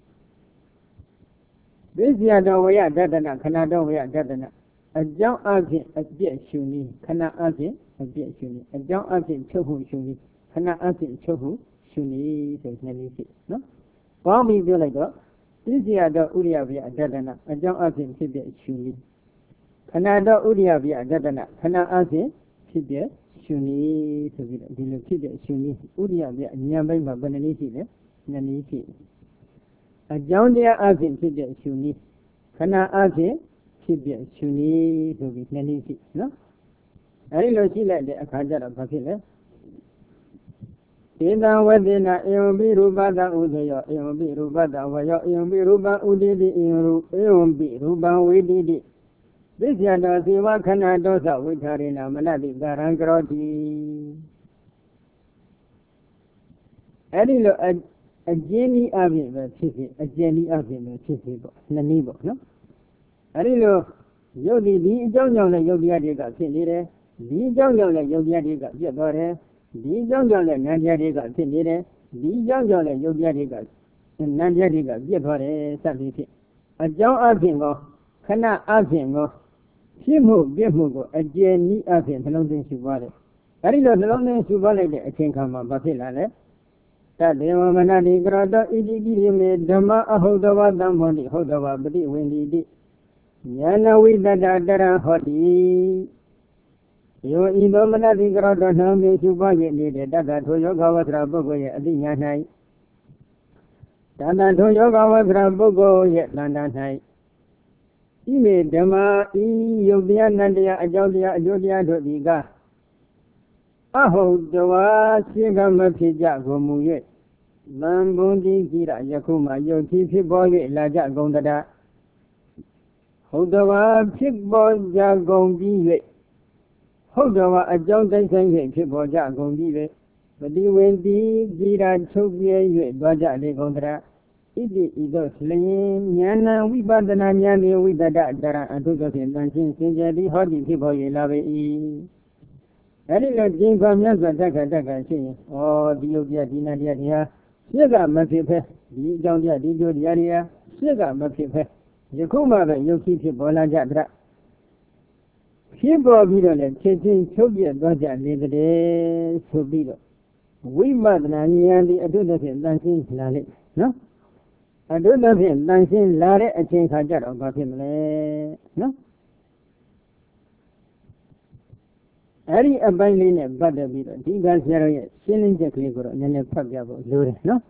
ပြည့်စရာတော့ဝရတတနာခဏတော့ဝရတတနာအကြောင်းအဖြစ်အပြည့်ရှုနည်းခဏအဖြစ်အပြည့်ရှုနည်းအကြောင်းအဖြစ်ချုပ်မှုရှုနည်းခဏအဖြစ်ချုပ်မှုရှုနည်းဆိုတဲ့နည်းဖြစ်နော်ပေါင်းပြီးပြောလိုက်တော့ပြည့်စရာတော့ဥရိယပြတတနာအကြောင်းအဖြစ်ဖြစ်ပြရှုနည်းခဏတော့ဥရိယပြတတနာခဏအဖြစ်ဖြစ်ပြရှုနည်းဆိုပြီးတော့ဒီလိုဖြစ်ပြရှုနည်းဥရိယပြအဉာဏ်ပိုင်းမှာဘယ်နည်းရှိလဲနှစ်နည်းရှိအကြောင်းတရားအဖြစ်ဖြစ်ပြရှုနည်းခဏအဖြစ်ဖြစ်ပြရှုနည်းဆိုပြီးနှစ်နည်းရှိနော်အဲဒီလိုရှိလိုက်တဲ့အခါကျတော့ဘာဖြစ်လဲဧတံဝသေနဧဝံပိရူပတံဥဒယောဧဝံပိရူပတံဝယောဧဝံပိရူပံဥဒိတိဧဝံပိရူပံဝိတိတိသစ္စာတောစေဝခဏတောသဝိထာရိနာမနတိကာရံကရောတိအဲ့ဒီလိုအကျဉ်းဤအပြင်ပဲဖြစ်ဖြစ်အကျဉ်းဤအပြင်ပဲဖြစ်ဖြစ်ပေါ့နှစ်နည်းပေါ့နော်အဲ့ဒီလိုယုတ်ဒီအကြောင်းကြောင့်လည်းယုတ်တရားတွေကဖြစ်နေတယ်ဒီအကြောင်းကြောင့်လည်းယုတ်တရားတွေကပြတ်သွားတယ်ဒီအကြောင်းကြောင့်လည်းဉာဏ်တရားတွေကဖြစ်နေတယ်ဒီအကြောင်းကြောင့်လည်းယုတ်တရားတွေကဉာဏ်တရားတွေကပြတ်သွားတယ်စသည်ဖြင့်အကြောင်းအပြင်ကောခဏအပြင်ကောဖြစ်မှုပြည့်မှုကိုအကျဉ်းဤအပြင်နှလုံးသွင်းရှုပါတယ်အဲဒီလိုနှလုံးသွင်းရှုပါလိုက်တဲ့အချိန်ခါမှာဘာဖြစ်လာလဲတတေဝမနတိကရတောဣတိပိရိမေဓမ္မအဟုတ်တဝသံမောတိဟုတ်တဝပတိဝိန္ဒီတိဉာဏဝိတ္တတရံဟောတိယောဤသောမနတိကရတောနှံမေရှုပါ၍နေတဲ့တတထိုယောဂဝသရပုဂ္ဂိုလ်ရဲ့အတိညာ၌တတထိုယောဂဝသရပုဂ္ဂိုလ်ရဲ့တဏ္ဍာ၌ဤမေဓမ္မဤယုတ်တရားနန္တရားအကြောင်းတရားအကျိုးတရားတို့သည်ကအဟုတ်တဝါရှင်းကမဖြစ်ကြကုန်မူ၍သံဘုံတိကိရယခုမှယုတ်တိဖြစ်ပေါ်၍လာကြကုန်တဟုတ်တော်ပါဖြစ်ပေါ်ကြကုန်ပြီး၍ဟုတ်တော်ပါအကြောင်းတိုင်းဆိုင်ဖြင့်ဖြစ်ပေါ်ကြကုန်ပြီး၍ပတိဝင်တိဒီရာချုပ်ပြဲ၍သွားကြလေကုန်တရာဣတိဤသို့လျင်ဉာဏ်ဝိပဿနာဉာဏ်ဝိတ္တတရအထုသောဖြင့်တန်ရှင်းစင်ကြယ်သည်ဟောသည်ဖြစ်ပေါ်၍လာပေ၏အဲ့ဒီလိုကျင့်ခွန်မြတ်စွာတက်ခရှိရင်ဒီယုတ်တရားဒီနာတရားတွေဟာရှစ်ကမဖြစ်ဖဲဒီအကြောင်းတရားဒီကျိုးတရားတွေဟာရှစ်ကမဖြစ်ဖဲယခုမှပဲယုတ်ကြီးဖြစ်ပေါ်လာကြတရဖြစ်ပေါ်ပြီးတော့လည်းချက်ချင်းချုပ်ပြသွားကြလေတဲ့ဆိုပြီးတော့ဝိပဿနာဉာဏ်ဒီအထုသောဖြင့်တန်ရှင်းလာလိမ့်နော်အထုသောဖြင့်တန်ရှင်းလာတဲ့အချိန်ခါကျတော့ဘာဖြစ်မလဲနော်အဲ့ဒီအပိုင်းလေးနဲ့ပတ်သက်ပြီးတော့ဒီကဆရာတော်ရဲ့ရှင်းလင်းချက်ကလေးကိုတော့နည်းနည်းဖတ်ပြဖို့လိုတယ်နော်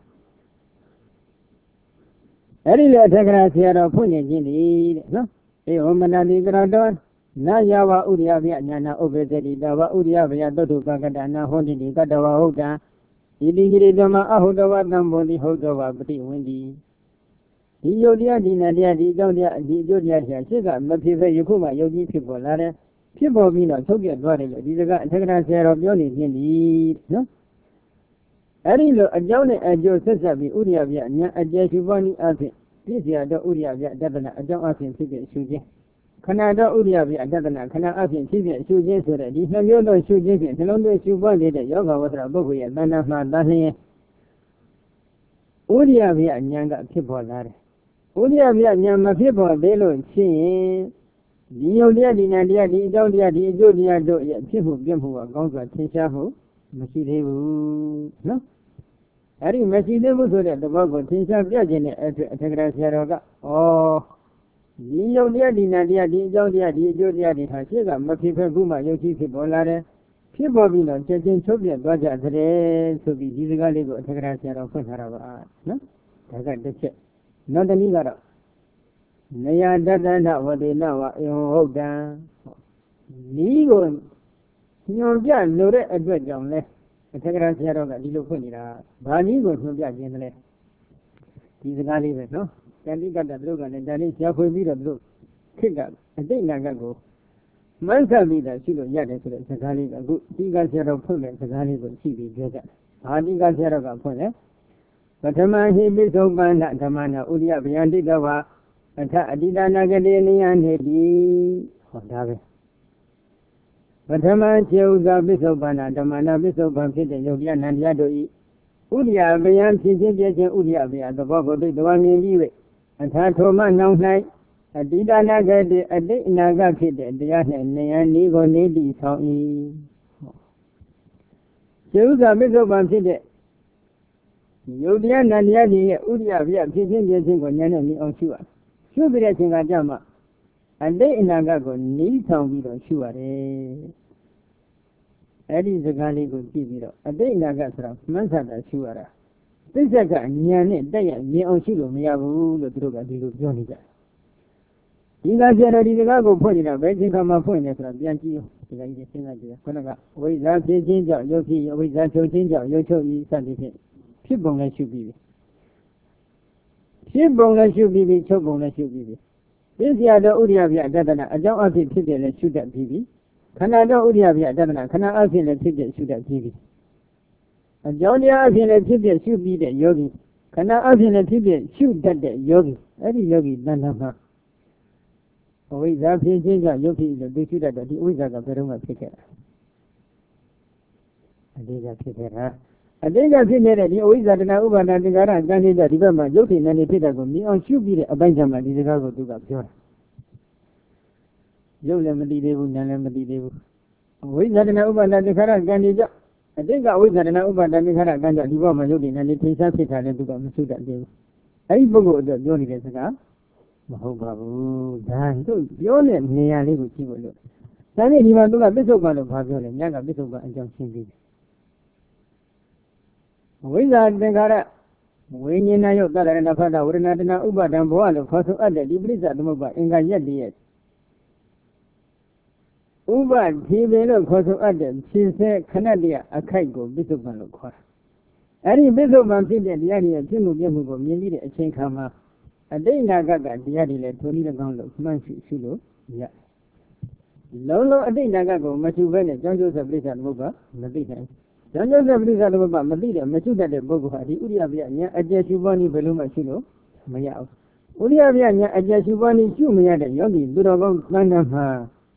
အဲ့ဒီလေအထက်ကရာဆရာတော်ဖွင့်နေခြင်းဒီတဲ့နော်အေဟောမနာတိကရတော်နာယဝဥရိယဗျညာနာဥပ္ပဇ္ဇတိတဝဥရိယဗျသုတ္ထုပကတနာဟောတိကတဝဟုတ်တာဤတိကိရိဓမ္မအဟုတ်တော်ဝတံဘောတိဟုတ်တော်ဝပတိဝင်းတိဒီယုတ်တရားဒီနာတရားဒီအကြောင်းတရားဒီအကျိုးတရားဆရာရှစ်ကမဖြစ်ပဲယခုမှယုတ်ကြီးဖြစ်ပေါ်လာတယ်ဖြစ်ပေါ်ပြီးတော့ထုတ်ပြသွားတယ်လို့ဒီစကားအထက်ကရာဆရာတော်ပြောနေခြင်းဒီနော်အဲ့ဒီလိုအကြောင်းနဲ့အကျိုးဆက်ဆက်ပြီးဥရိယဗျညာအကျယ်ရှုပေါ်နည်းအဖြစ်ပြည့်စရာတော့ဥရိယဗျတဒနာအကြောင်းအဖြစ်ဖြစ်ဖြစ်ရှုခြင်းခဏတော့ဥရိယဗျတဒနာခဏအဖြစ်ဖြစ်ဖြစ်ရှုခြင်းဆိုတဲ့ဒီနှစ်မျိုးသောရှုခြင်းဖြင့်နှလုံးသွင်းရှုပေါ်နေတဲ့ယောဂဝတ္တပုဂ္ဂိုလ်ရဲ့တဏ္ဍာမှာတန်လျင်ဥရိယဗျညာကဖြစ်ပေါ်လာတယ်ဥရိယဗျညာမဖြစ်ပေါ်သေးလို့ရှိရင်ဒီယုတ်တရားဒီနာတရားဒီအကြောင်းတရားဒီအကျိုးတရားတို့ရဲ့ဖြစ်မှုပြမှုကကောင်းစွာသင်ရှားမှုမရှိသေးဘူးနော်အဲ့ဒီမရှိသေးဘူးဆိုတဲ့သဘောကိုသင်ရှားပြခြင်းနဲ့အတွက်အထက်ကရာဆရာတော်ကဒီယုတ်တရားဒီနာတရားဒီအကြောင်းတရားဒီအကျိုးတရားတွေဟာရှေ့ကမဖြစ်ဖက်ဘူးမှယုတ်ကြီးဖြစ်ပေါ်လာတယ်ဖြစ်ပေါ်ပြီးတော့ချက်ချင်းချုပ်ပြသွားကြတဲ့ဆိုပြီးဒီစကားလေးကိုအထက်ကရာဆရာတော်ဖွင့်ထားတာပါနော်ဒါကတစ်ချက်နောက်တစ်နည်းကတော့နေယတတ္တဝတိနဝအယဟုတ်တံဤကိုညွန်ပြလို့တဲ့အတွက်ကြောင့်လဲအထက်ကရာဆရာတော်ကဒီလိုဖွင့်နေတာဘာနည်းကိုညွန်ပြခြင်းလဲဒီစကားလေးပဲနော်တန်တိကတ္တသူတို့ကလည်းဒါလေးရှားဖွေပြီးတော့သူတို့ခစ်ကအတိတ်နာကကိုမှန်းဆပြီးတာရှိလို့ရတယ်ဆိုတဲ့စကားလေးကအခုဒီကဆရာတော်ဖွင့်တဲ့စကားလေးကိုရှိပြီးပြောကြတယ်ဘာဒီကဆရာတော်ကဖွင့်လဲပထမဟိပိသုပန္နဓမ္မနာဥရိယဗျံတိတဝါအထအတိတနာကတိနိယနေတိဟောဒါပဲပထမခြေဥစွာပိဿုပန္နဓမ္မနာပိဿုပံဖြစ်တဲ့ယုတ်တရားနန္တရားတို့ဤဥရိယဗျံဖြစ်ခြင်းပြခြင်းဥရိယဗျံသဘောကိုသိသဘောမြင်ပြီး၍အထထောမနှောင်း၌အတိတနာကတိအတိတ်အနာကဖြစ်တဲ့တရားနှင့်နိယနေကိုနေတိဆောင်၏ခြေဥစွာပိဿုပံဖြစ်တဲ့ယုတ်တရားနန္တရားကြီးရဲ့ဥရိယဗျံဖြစ်ခြင်းပြခြင်းကိုဉာဏ်နဲ့မြင်အောင်ရှုရရှုပြီးတဲ့အချိန်ကကြမှာအတိတ်အနာဂတ်ကိုနီးဆောင်ပြီးတော့ရှုရတယ်အဲ့ဒီစကားလေးကိုကြည့်ပြီးတော့အတိတ်အနာဂတ်ဆိုတာမှန်းဆတာရှုရတာသိစ္စာကဉာဏ်နဲ့တက်ရမြင်အောင်ရှုလို့မရဘူးလို့သူတို့ကဒီလိုပြောနေကြတယ်ဒီကဆရာတော်ဒီစကားကိုဖွင့်နေတာဘယ်ချိန်ခါမှဖွင့်နေဆိုတာပြန်ကြည့်ရောဒီကကြီးစဉ်းစားကြည့်ခုနကဝိဇ္ဇာဖြစ်ခြင်းကြောင့်ယုတ်ဖြစ်ဝိဇ္ဇာချုပ်ခြင်းကြောင့်ယုတ်ချုပ်ဤစသည်ဖြင့်ဖြစ်ပုံလည်းရှုပြီးပြီဖြစ်ပုံလည်းရှုပြီးပြီချုပ်ပုံလည်းရှုပြီးပြီပြည့်စရာတော့ဥရိယဗျအတ္တနာအကြောင်းအဖြစ်ဖြစ်တယ်လည်းရှုတတ်ပြီးပြီခန္ဓာတော့ဥရိယဗျအတ္တနာခန္ဓာအဖြစ်လည်းဖြစ်တယ်ရှုတတ်ပြီးပြီအကြောင်းတရားအဖြစ်လည်းဖြစ်တယ်ရှုပြီးတဲ့ယောဂီခန္ဓာအဖြစ်လည်းဖြစ်တယ်ရှုတတ်တဲ့ယောဂီအဲ့ဒီယောဂီတဏ္ဍာမှာအဝိဇ္ဇာဖြစ်ခြင်းကြောင့်ယုတ်ဖြစ်လို့သိရှုတတ်တော့ဒီအဝိဇ္ဇာကဘယ်တော့မှဖြစ်ခဲ့တာအတိတ်ကဖြစ်ခဲ့တာအတိတ်ကဖြစ်နေတဲ့ဒီအဝိဇ္ဇာတဏှာဥပါဒသင်္ခါရကံဖြစ်တဲ့ဒီဘက်မှာယုတ်ထိနေနေဖြစ်တဲ့ကိုမြင်အောင်ရှုပြီးတဲ့အပိုင်းခြားမှာဒီစကားကိုသူကပြောတာယုတ်လည်းမသိသေးဘူးနာလည်းမသိသေးဘူးအဝိဇ္ဇာတဏှာဥပါဒသင်္ခါရကံကြောင့်အတိတ်ကအဝိဇ္ဇာတဏှာဥပါဒသင်္ခါရကံကြောင့်ဒီဘက်မှာယုတ်ထိနေနေထင်ရှားဖြစ်တာလည်းသူကမရှုတတ်သေးဘူးအဲ့ဒီပုဂ္ဂိုလ်အတွက်ပြောနေတဲ့စကားမဟုတ်ပါဘူးဒါတို့ပြောတဲ့နေရာလေးကိုကြည့်ဖို့လို့ဒါနဲ့ဒီမှာသူကပစ္စုပန်လို့ဘာပြောလဲညကပစ္စုပန်အကြောင်းရှင်းပြီးတယ်ဝိဇ္ဇာသင်္ခါရဝိညာဏယုတ်တရဏဖတ်တာဝေဒနာတဏဥပါဒံဘောလို့ခေါ်ဆိုအပ်တဲ့ဒီပရိစ္ဆသမုပ္ပါအင်္ဂါရက်တည်းရဲ့ဥပတိပင်လို့ခေါ်ဆိုအပ်တဲ့ဖြစ်စေခဏတည်းအခိုက်ကိုပစ္စုပန်လို့ခေါ်တာအဲ့ဒီပစ္စုပန်ဖြစ်တဲ့တရားတွေဖြစ်မှုပြမှုကိုမြင်ပြီးတဲ့အချိန်ခါမှာအတိတ်နာဂတ်ကတရားတွေလည်းထိုနည်း၎င်းလို့မှန်းရှိလို့ရလုံးလုံးအတိတ်နာဂတ်ကိုမရှုဘဲနဲ့ကြောင်းကျိုးဆက်ပြိဿသမုပ္ပါမသိနိုင်ကြောင်းကျိုးဆက်ပြိဿသမုပ္ပါမသိတဲ့မရှုတတ်တဲ့ပုဂ္ဂိုလ်ဟာဒီဥရိယပြညာအကျယ်ရှုပွားနည်းဘယ်လိုမှရှုလို့မရဘူးဥရိယပြညာအကျယ်ရှုပွားနည်းရှုမရတဲ့ယောဂီသူတော်ကောင်းသံဃာမှာ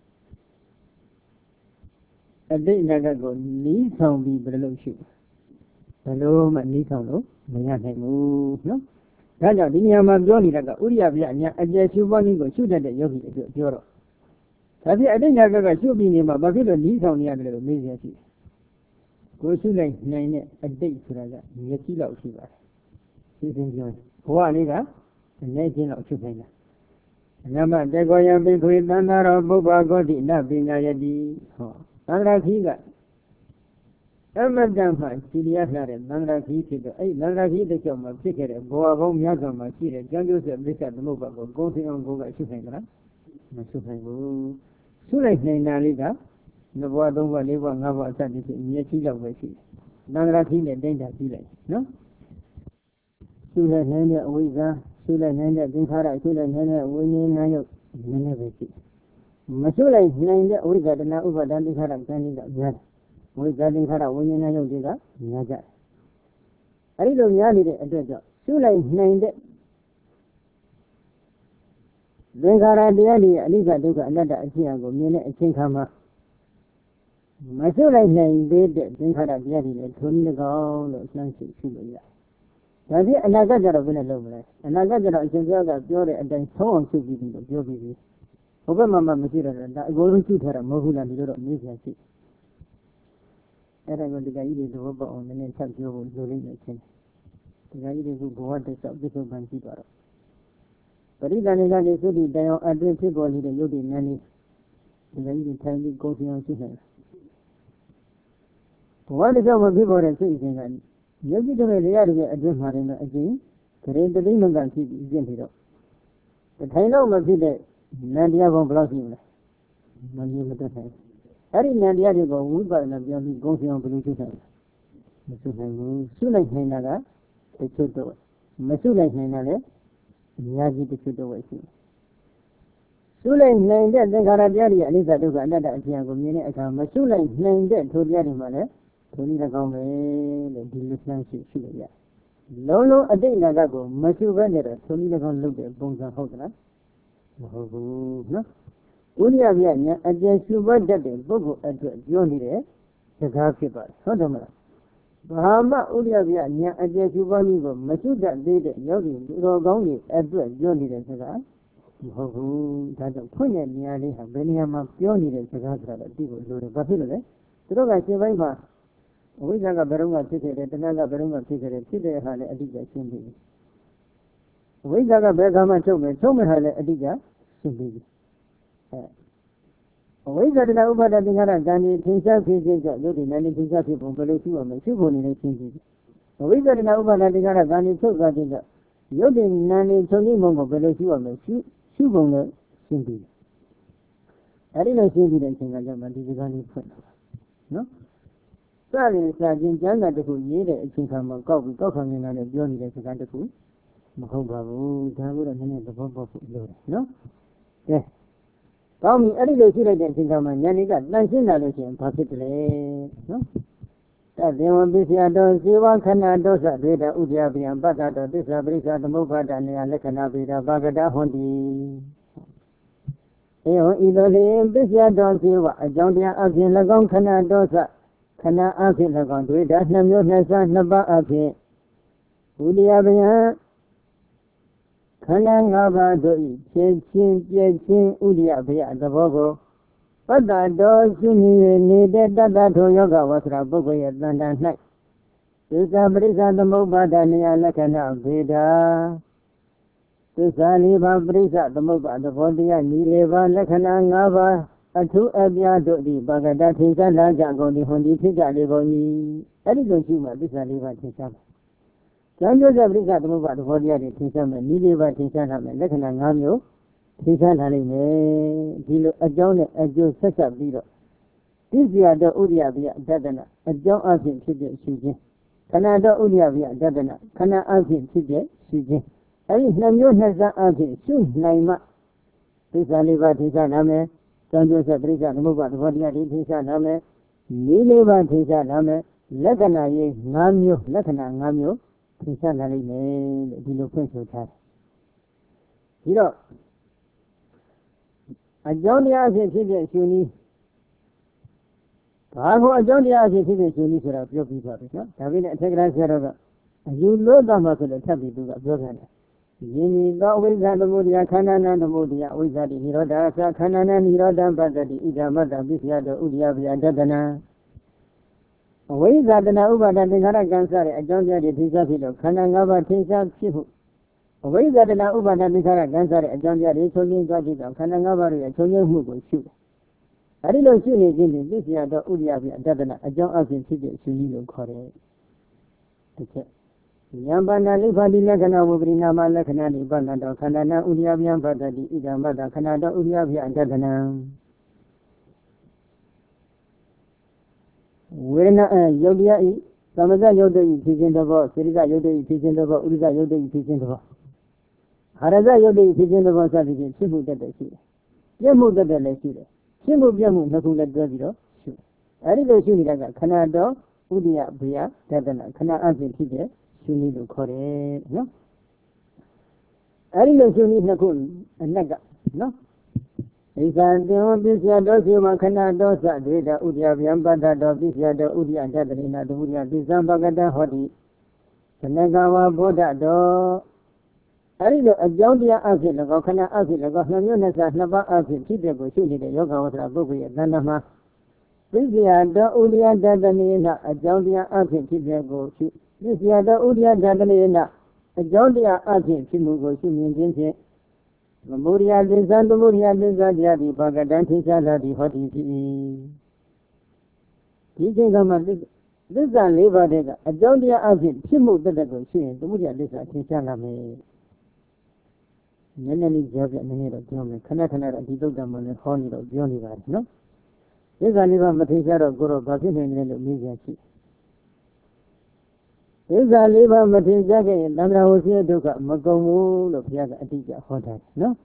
အတိတ်နာဂတ်ကိုနီးဆောင်ပြီးဘယ်လိုရှုဘယ်လိုမှနီးဆောင်လို့မရနိုင်ဘူးနော်ဒါကြောင့်ဒီနေရာမှာပြောနေတာကဥရိယပြညာအကျယ်ရှုပွားနည်းကိုရှုတတ်တဲ့ယောဂီတွေပြောတော့ဒါဖြင့်အတိတ်နာဂတ်ကရှုပြီးနေမှာဘာဖြစ်လို့နီးဆောင်နေရတယ်လို့မေးရရှိကိုရှုလိုက်နိုင်တဲ့အတိတ်ဆိုတာကမျက်စိလောက်ရှိပါတယ်သိသိပြောဘဝလေးကအနေချင်းလောက်ရှုနိုင်တာနမတေကောယံပိခွေသန္တာရောပုပ္ပါကောတိနပညာယတိဟောသံဃာခိကအမတန်မှစီလျက်လာတဲ့သံဃာခိဖြစ်တော့အဲ့သံဃာခိတစ်ကြောင့်မှဖြစ်ခဲ့တဲ့ဘဝပေါင်းများစွာမှာရှိတဲ့ကျမ်းကျိုးဆက်ပြိဿသမုပ္ပါကိုကိုယ်သိအောင်ကိုယ်ကရှုနိုင်ကြလားမရှုနိုင်ဘူးရှုလိုက်နိုင်တာလေးက2ဘဝ3ဘဝ4ဘဝ5ဘဝအစတည်းဖြစ်မျက်စိလောက်ပဲရှိတယ်သံဃာခိနဲ့တိုင်းတာကြည့်လိုက်နော်ရှုလိုက်နိုင်တဲ့အဝိဇ္ဇာရှုလိုက်နိုင်တဲ့သင်္ခါရရှုလိုက်နိုင်တဲ့ဝိညာဉ်နာယုတ်နည်းနည်းပဲရှိမရှုလိုက်နိုင်တဲ့အဝိဇ္ဇာတဏှာဥပါဒသင်္ခါရကံကြီးကများတယ်ဝိဇ္ဇာသင်္ခါရဝိညာဉ်နာယုတ်တွေကများကြတယ်အဲဒီလိုများနေတဲ့အတွက်ကြောင့်ရှုလိုက်နိုင်တဲ့သင်္ခါရတရားတွေအနိစ္စဒုက္ခအနတ္တအဖြစ်အကိုမြင်တဲ့အချိန်ခါမှာမရှုလိုက်နိုင်သေးတဲ့သင်္ခါရတရားတွေလည်းထုံး၎င်းလို့နှမ်းရှုလို့ရတယ်ဒါဖြင့်အနာဂတ်ကြတော့ဘယ်နဲ့လုပ်မလဲအနာဂတ်ကြတော့အရှင်ဘုရားကပြောတဲ့အတိုင်းဆုံးအောင်ရှုပြီးလို့ပြောပြီးပြီဘုဘမမရှိတော့တာအကုန်လုံးရှုထားတာမဟုတ်ဘူးလားဒီလိုတော့မေးပြန်ရှိအဲ့ဒါကိုဒီကကြီးတွေသဘောပေါက်အောင်နည်းနည်းဆက်ပြောဖို့လိုလိမ့်မယ်ချင်းဒီကကြီးတွေကဘဝတစ္ဆောက်ပြစ္ဆုတ်ပန်ရှိသွားတော့ပရိသန္ဓေကနေသုတိတရားအတွင်းဖြစ်ပေါ်နေတဲ့ယုတ်တိနန်းလေးဒီကကြီးတွေထိုင်ပြီးကိုယ်စီအောင်ရှုနိုင်ဘဝတစ္ဆောက်မဖြစ်ပေါ်တဲ့စိတ်အစဉ်ကမျက်စိတွေရရတဲ့အတွင်းမှာလည်းအကျဉ်းဂရေတသိမ့်မကန်ဖြစ်ပြီးကျင့်ပြီးတော့ထိုင်တော့မဖြစ်တဲ့နန္တရားကောင်ဘယ်လောက်ရှိမလဲမမြင်မတတ်နိုင်အဲ့ဒီနန္တရားတွေကိုဝိပဿနာပြောပြီးကိုယ်စီအောင်ဘယ်လိုရှုနိုင်လဲမရှုနိုင်ဘူးရှုလိုက်နိုင်တာကတချို့တော့မရှုလိုက်နိုင်တာလည်းအများကြီးတချို့တော့ရှိတယ်ရှုလိုက်နိုင်တဲ့သင်္ခါရတရားတွေအနိစ္စဒုက္ခအနတ္တအဖြစ်ကိုမြင်တဲ့အခါမရှုလိုက်နိုင်တဲ့ထိုတရားတွေမှာလည်းထိုနည်း၎င်းပဲလို့ဒီလိုနှမ်းရှုလို့ရလုံးလုံးအတိတ်နာဂတ်ကိုမရှုဘဲနဲ့တော့ထိုနည်း၎င်းလုပ်တဲ့ပုံစံဟုတ်သလားမဟုတ်ဘူးနော်ဥရိယပြညာအကျဉ်းရှုဘတ်တတ်တဲ့ပုဂ္ဂိုလ်အတွက်ပြောနေတဲ့စကားဖြစ်ပါတယ်ဟုတ်တယ်မလားဘာမှဥရိယပြညာအကျဉ်းရှုဘတ်ကြီးကိုမရှုတတ်သေးတဲ့ယောဂီလူတော်ကောင်းတွေအတွက်ပြောနေတဲ့စကားမဟုတ်ဘူးဒါကြောင့်ဖွင့်တဲ့နေရာလေးဟာဘယ်နေရာမှာပြောနေတဲ့စကားဆိုတာတော့သိဖို့လိုတယ်ဘာဖြစ်လို့လဲသူတို့ကရှင်းပိုင်းမှာအဝိဇ္ဇာကဘယ်တော့မှဖြစ်ခဲ့တယ်တဏှာကဘယ်တော့မှဖြစ်ခဲ့တယ်ဖြစ်တဲ့ဟာလည်းအတိအကျရှင်းပြီးပြီအဝိဇ္ဇာကဘယ်ကမှချုပ်မယ်ဟာလည်းအတိအကျရှင်းပြီးပြီအဝိဇ္ဇာတဏှာဥပါဒသင်္ခါရကံကြီးထင်ရှားဖြစ်ခြင်းကြောင့်ယုတ်ဒီနည်းနည်းထင်ရှားဖြစ်ပုံဘယ်လိုရှိရမလဲရှုဖို့နေနေရှင်းပြီးပြီအဝိဇ္ဇာတဏှာဥပါဒသင်္ခါရကံကြီးချုပ်သွားခြင်းကြောင့်ယုတ်ဒီနည်းနည်းချုပ်ခြင်းမဟုတ်ဘယ်လိုရှိရမလဲရှုပုံနဲ့ရှင်းပြီးပြီအဲဒီလိုရှင်းပြီးတဲ့အချိန်ကကျမှဒီစကားလေးဖွင့်တော့နော်စရင်စာချင်းကျမ်းစာတစ်ခုရေးတဲ့အချိန်ခါမှာကောက်ပြီးကောက်ခံနေတာနဲ့ပြောနေတဲ့စကားတစ်ခုမဟုတ်ပါဘူးဒါကိုတော့နည်းနည်းသဘောပေါက်ဖို့လိုတယ်နော်ကဲကောင်းပြီအဲ့ဒီလိုရှိလိုက်တဲ့အချိန်ခါမှာဉာဏ်ကြီးကတန်ရှင်းလာလို့ရှိရင်ဘာဖြစ်တယ်လဲနော်တသေဝပစ္စယတော်ဇေဝခဏတောသဒေတာဥဒယဗျံပတ္တတော်သစ္စာပရိစ္ဆာသမုပ္ပါဒနေယလက္ခဏာပေတာဘာဂတဟွန်တိဧဝံဤသို့လျှင်ပစ္စယတော်ဇေဝအကြောင်းတရားအပြင်၎င်းခဏတောသခဏအဖြစ်၎င်းတွေ့တာ2မျိုး2ဆ2ပါးအဖြစ်ဥဒယဗျံခန္ဓာ5ပါးတို့၏ဖြစ်ချင်းပြည့်ချင်းဥဒယဗျံသဘောကိုပတ္တတော်ရှုမြင်နေတဲ့တတ္တထိုယောဂဝဆရာပုဂ္ဂိုလ်ရဲ့တန်တန်၌သစ္စာပရိစ္ဆာသမုပ္ပါဒနေယလက္ခဏာဗေဒာသစ္စာ4ပါးပရိစ္ဆာသမုပ္ပါဒသဘောတရားညီ4ပါးလက္ခဏာ5ပါးအထုအပြားတို့သည်ဘာဂတထင်ရှားလာကြကုန်သည်ဟွန်ဒီဖြစ်ကြလေကုန်၏အဲ့ဒီလိုရှိမှသစ္စာ4ပါးထင်ရှားမှာကျမ်းကျိုးဆက်ပရိစ္ဆာသမုပ္ပါဒသဘောတရားတွေထင်ရှားမယ်ညီ4ပါးထင်ရှားလာမယ်လက္ခဏာ5မျိုးထင်ရှားလာလိမ့်မယ်ဒီလိုအကြောင်းနဲ့အကျိုးဆက်ဆက်ပြီးတော့တိစ္ဆယတော်ဥဒယဗျအတ္တနာအကြောင်းအဖြစ်ဖြစ်တဲ့ရှိခြင်းခဏတော်ဥဒယဗျအတ္တနာခဏအဖြစ်ဖြစ်တဲ့ရှိခြင်းအဲဒီနှစ်မျိုးနှစ်စားအဖြစ်ရှုနိုင်မှသစ္စာလေးပါးထင်ရှားလာမယ်။သံဃာဆက်ပြိဿသမုပ္ပါသဘောတရားတွေထင်ရှားလာမယ်။လေးလေးပါးထင်ရှားလာမယ်။လက္ခဏာရေး၅မျိုးလက္ခဏာ၅မျိုးထင်ရှားလာလိမ့်မယ်လို့ဒီလိုဖွင့်ဆိုထားတယ်။ဒီတော့အကြောင်းတရားအဖြစ်ဖြစ်တဲ့ရှင်ဤဘာကိုအကြောင်းတရားအဖြစ်ဖြစ်တဲ့ရှင်ဤဆိုတာပြောပြီးပါပြီနော်။ဒါပေမဲ့အထက်ကရာဆရာတော်ကအယူလို့တော့မှဆိုလို့ထပ်ပြီးသူကပြောခဲ့တယ်။ယင်းဤသောဝိဇ္ဇာသမုဒယခန္ဓာနာသမုဒယဝိဇ္ဇာတိနိရောဓအသခန္ဓာနာနိရောဓပတ္တိဣဒမတ္တပိစ္ဆယတောဥဒယဗျာတတနာအဝိဇ္ဇာတနာဥပါဒသင်္ခါရကံစတဲ့အကြောင်းတရားတွေထင်ရှားဖြစ်လို့ခန္ဓာ၅ပါးထင်ရှားဖြစ်ဖို့အဝိဇ္ဇာတနာဥပါဒသင်္ခါရကံစတဲ့အကြောင်းတရားတွေချုပ်ငြိမ်းသွားဖြစ်တော့ခန္ဓာ၅ပါးရဲ့ချုပ်ငြိမ်းမှုကိုရှုတယ်။အဲဒီလိုရှုနေခြင်းဖြင့်ပိစ္ဆယတောဥဒယဗျာတတနာအကြောင်းအဖြစ်ဖြစ်တဲ့ရှင်ကြီးကိုခေါ်တယ်။တစ်ချက်ယံပါဏလိဖာတိလက္ခဏာဝိပရိနာမလက္ခဏာနိပန္နတောခန္ဓာနာဥဒယဗျံပတ္တိဣဒံမတ္တခန္ဓာတောဥဒယဗျံတတနာဝေဒနာယုတ်တရားဤသမဇယုတ်တဤဖြစ်ခြင်းသဘောစေရိကယုတ်တဤဖြစ်ခြင်းသဘောဥဒိကယုတ်တဤဖြစ်ခြင်းသဘောဟာရဇယုတ်တဤဖြစ်ခြင်းသဘောစသည်ဖြင့်ဖြစ်မှုတတ်တယ်ရှိတယ်ပြည့်မှုတတ်တယ်လည်းရှိတယ်ဖြစ်မှုပြည့်မှုနှစ်ခုလည်းတွဲပြီးတော့ရှုအဲဒီလိုရှုနေတာကခန္ဓာတောဥဒယဗျံတတနာခန္ဓာအပြင်ဖြစ်တဲ့ရှင်ဤလို့ခေါ်တယ်နော်အဲဒီလိုရှင်ဤနှစ်ခုအနက်ကနော်ဣဇံတောပစ္စယတောရှိမခဏတောသဒေတဥဒယဗျံပတ္တတောပစ္စယတောဥဒယတတရိနာတဝုဒယပစ္စံပကတဟောတိသနကဝဘောဓတောအဲဒီလိုအကြောင်းတရားအဖြစ်၎င်းခဏအဖြစ်၎င်းနှစ်မျိုးနှစ်စားနှစ်ပါးအဖြစ်ဖြစ်တဲ့ကိုရှုနေတဲ့ယောဂဝတ္တပုဂ္ဂိုလ်ရဲ့တဏ္ဍမှာပစ္စယတောဥဒယတတရိနာအကြောင်းတရားအဖြစ်ဖြစ်တဲ့ကိုရှုပစ္စယတောဥဒယတတရိနာအကြောင်းတရားအဖြစ်ဖြစ်မှုကိုရှုမြင်ခြင်းဖြင့်သမုဒယသစ္စာသမုဒယသစ္စာတရားဒီဘာကတံထင်ရှားလာသည်ဟောတိဖြစ်၏ဒီချိန်ကမှသစ္စာ၄ပါးတည်းကအကြောင်းတရားအဖြစ်ဖြစ်မှုတတ်တဲ့ကိုရှိရင်သမုဒယသစ္စာထင်ရှားလာမယ်နည်းနည်းလေးပြောပြနည်းနည်းတော့ပြောမယ်ခဏခဏတော့ဒီသုတ်တံမှာလည်းဟောနေတော့ပြောနေပါတယ်နော်သစ္စာ၄ပါးမထင်ရှားတော့ကိုတော့ဘာဖြစ်နေလဲလို့မေးကြရှိသစ္စာ၄ပါးမထင်ရှားခဲ့ရင်သံဃာဝစီဒုက္ခမကုန်ဘူးလို့ဘုရားကအတိအကျဟောထားတယ်နော်